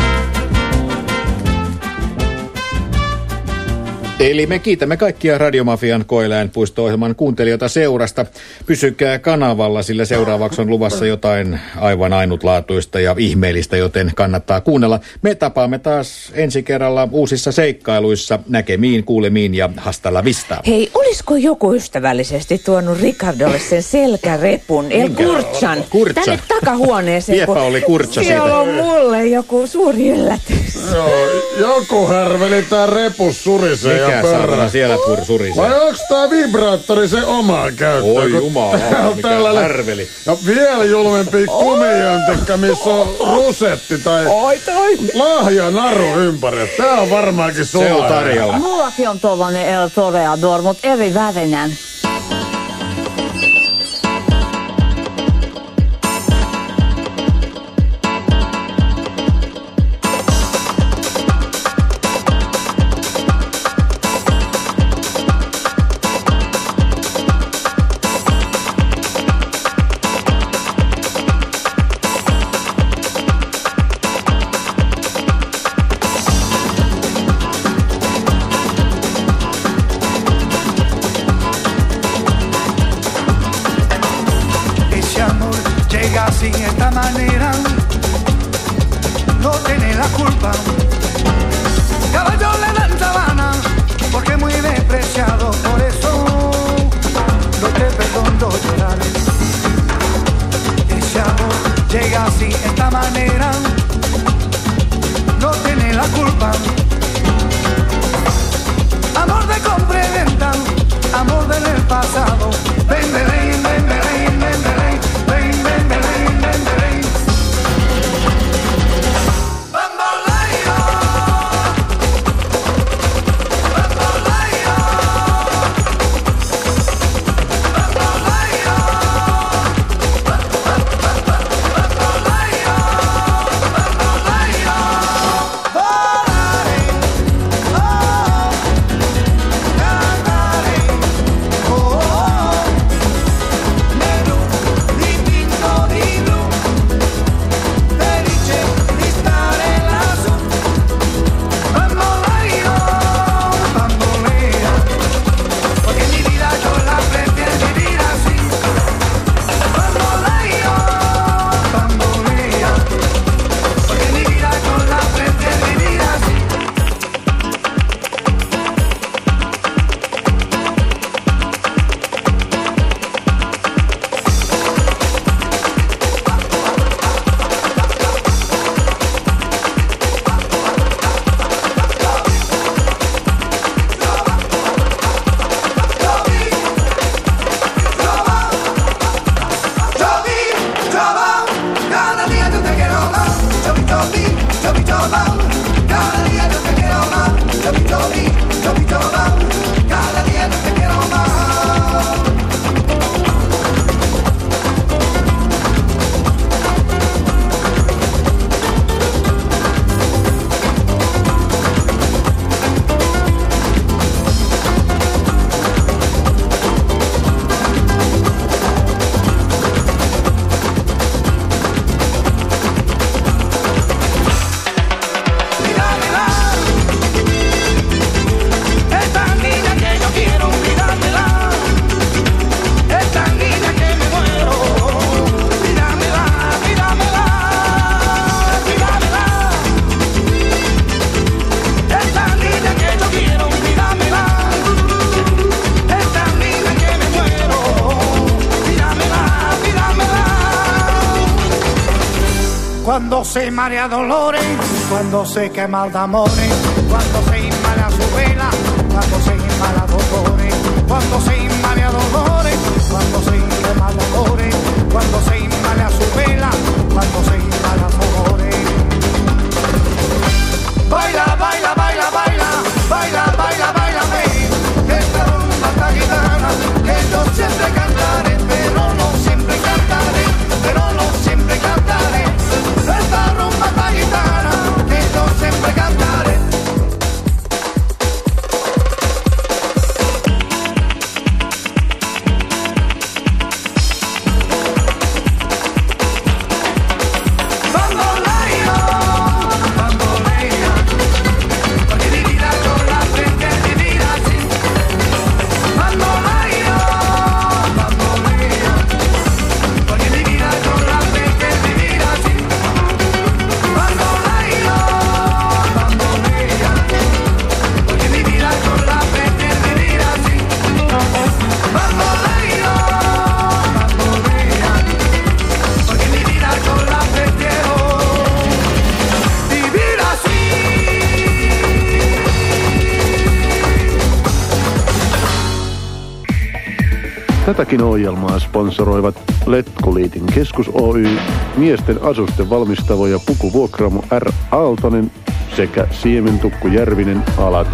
Eli me kiitämme kaikkia Radiomafian Koe-eläinpuisto-ohjelman kuuntelijoita seurasta. Pysykää kanavalla, sillä seuraavaksi on luvassa jotain aivan ainutlaatuista ja ihmeellistä, joten kannattaa kuunnella. Me tapaamme taas ensi kerralla uusissa seikkailuissa. Näkemiin, kuulemiin ja hasta la vista. Hei, olisiko joku ystävällisesti tuonut Ricardolle sen selkärepun, El Kurtsan, tänne takahuoneeseen? Viepä oli Kurtsa siitä. Siellä on mulle joku suuri yllätys. Joo, joku härveli tää repus surisee ja Mikä saatana siellä pur surisee? Vai onks tää vibraattori se omaa käyttöön? Oi jumala, mikä härveli. Ja vielä julmempi kumijöntikkä, missä on rusetti tai Oi toi. lahjanaru ympäri. Tää on varmaankin sulla. Se on tarjolla. Mullakin on tollanen El Toreador, mut eri värinen. Sin esta manera, no tiene la culpa. Caballo le dan sabana, porque muy despreciado, por eso no te perdono llorar. Ese amor llega así, esta manera, no tiene la culpa. Amor de compra y venta, amor del pasado. Ven, ven, ven, ven, ven, ven, ven, ven, ven, ven, ven. Cuando se marea dolores, cuando se quema de amores, cuando se inmala su vela, cuando se inmala dolores, cuando se inmala dolores, cuando se quema dolores, cuando se inmala su vela, cuando se inmala dolores. Baila, baila, baila, baila, baila, baila, baila, baila, esta rumba esta gitana, que yo siempre cantaré, pero no siempre cantaré, pero no siempre cantaré. Esta rumba esta gitana, que yo siempre cantaré. Tätäkin ohjelmaa sponsoroivat Letkuliitin keskus Oy, miesten asusten valmistavo ja pukuvuokraamo R. Aaltonen sekä Siementukku Järvinen alat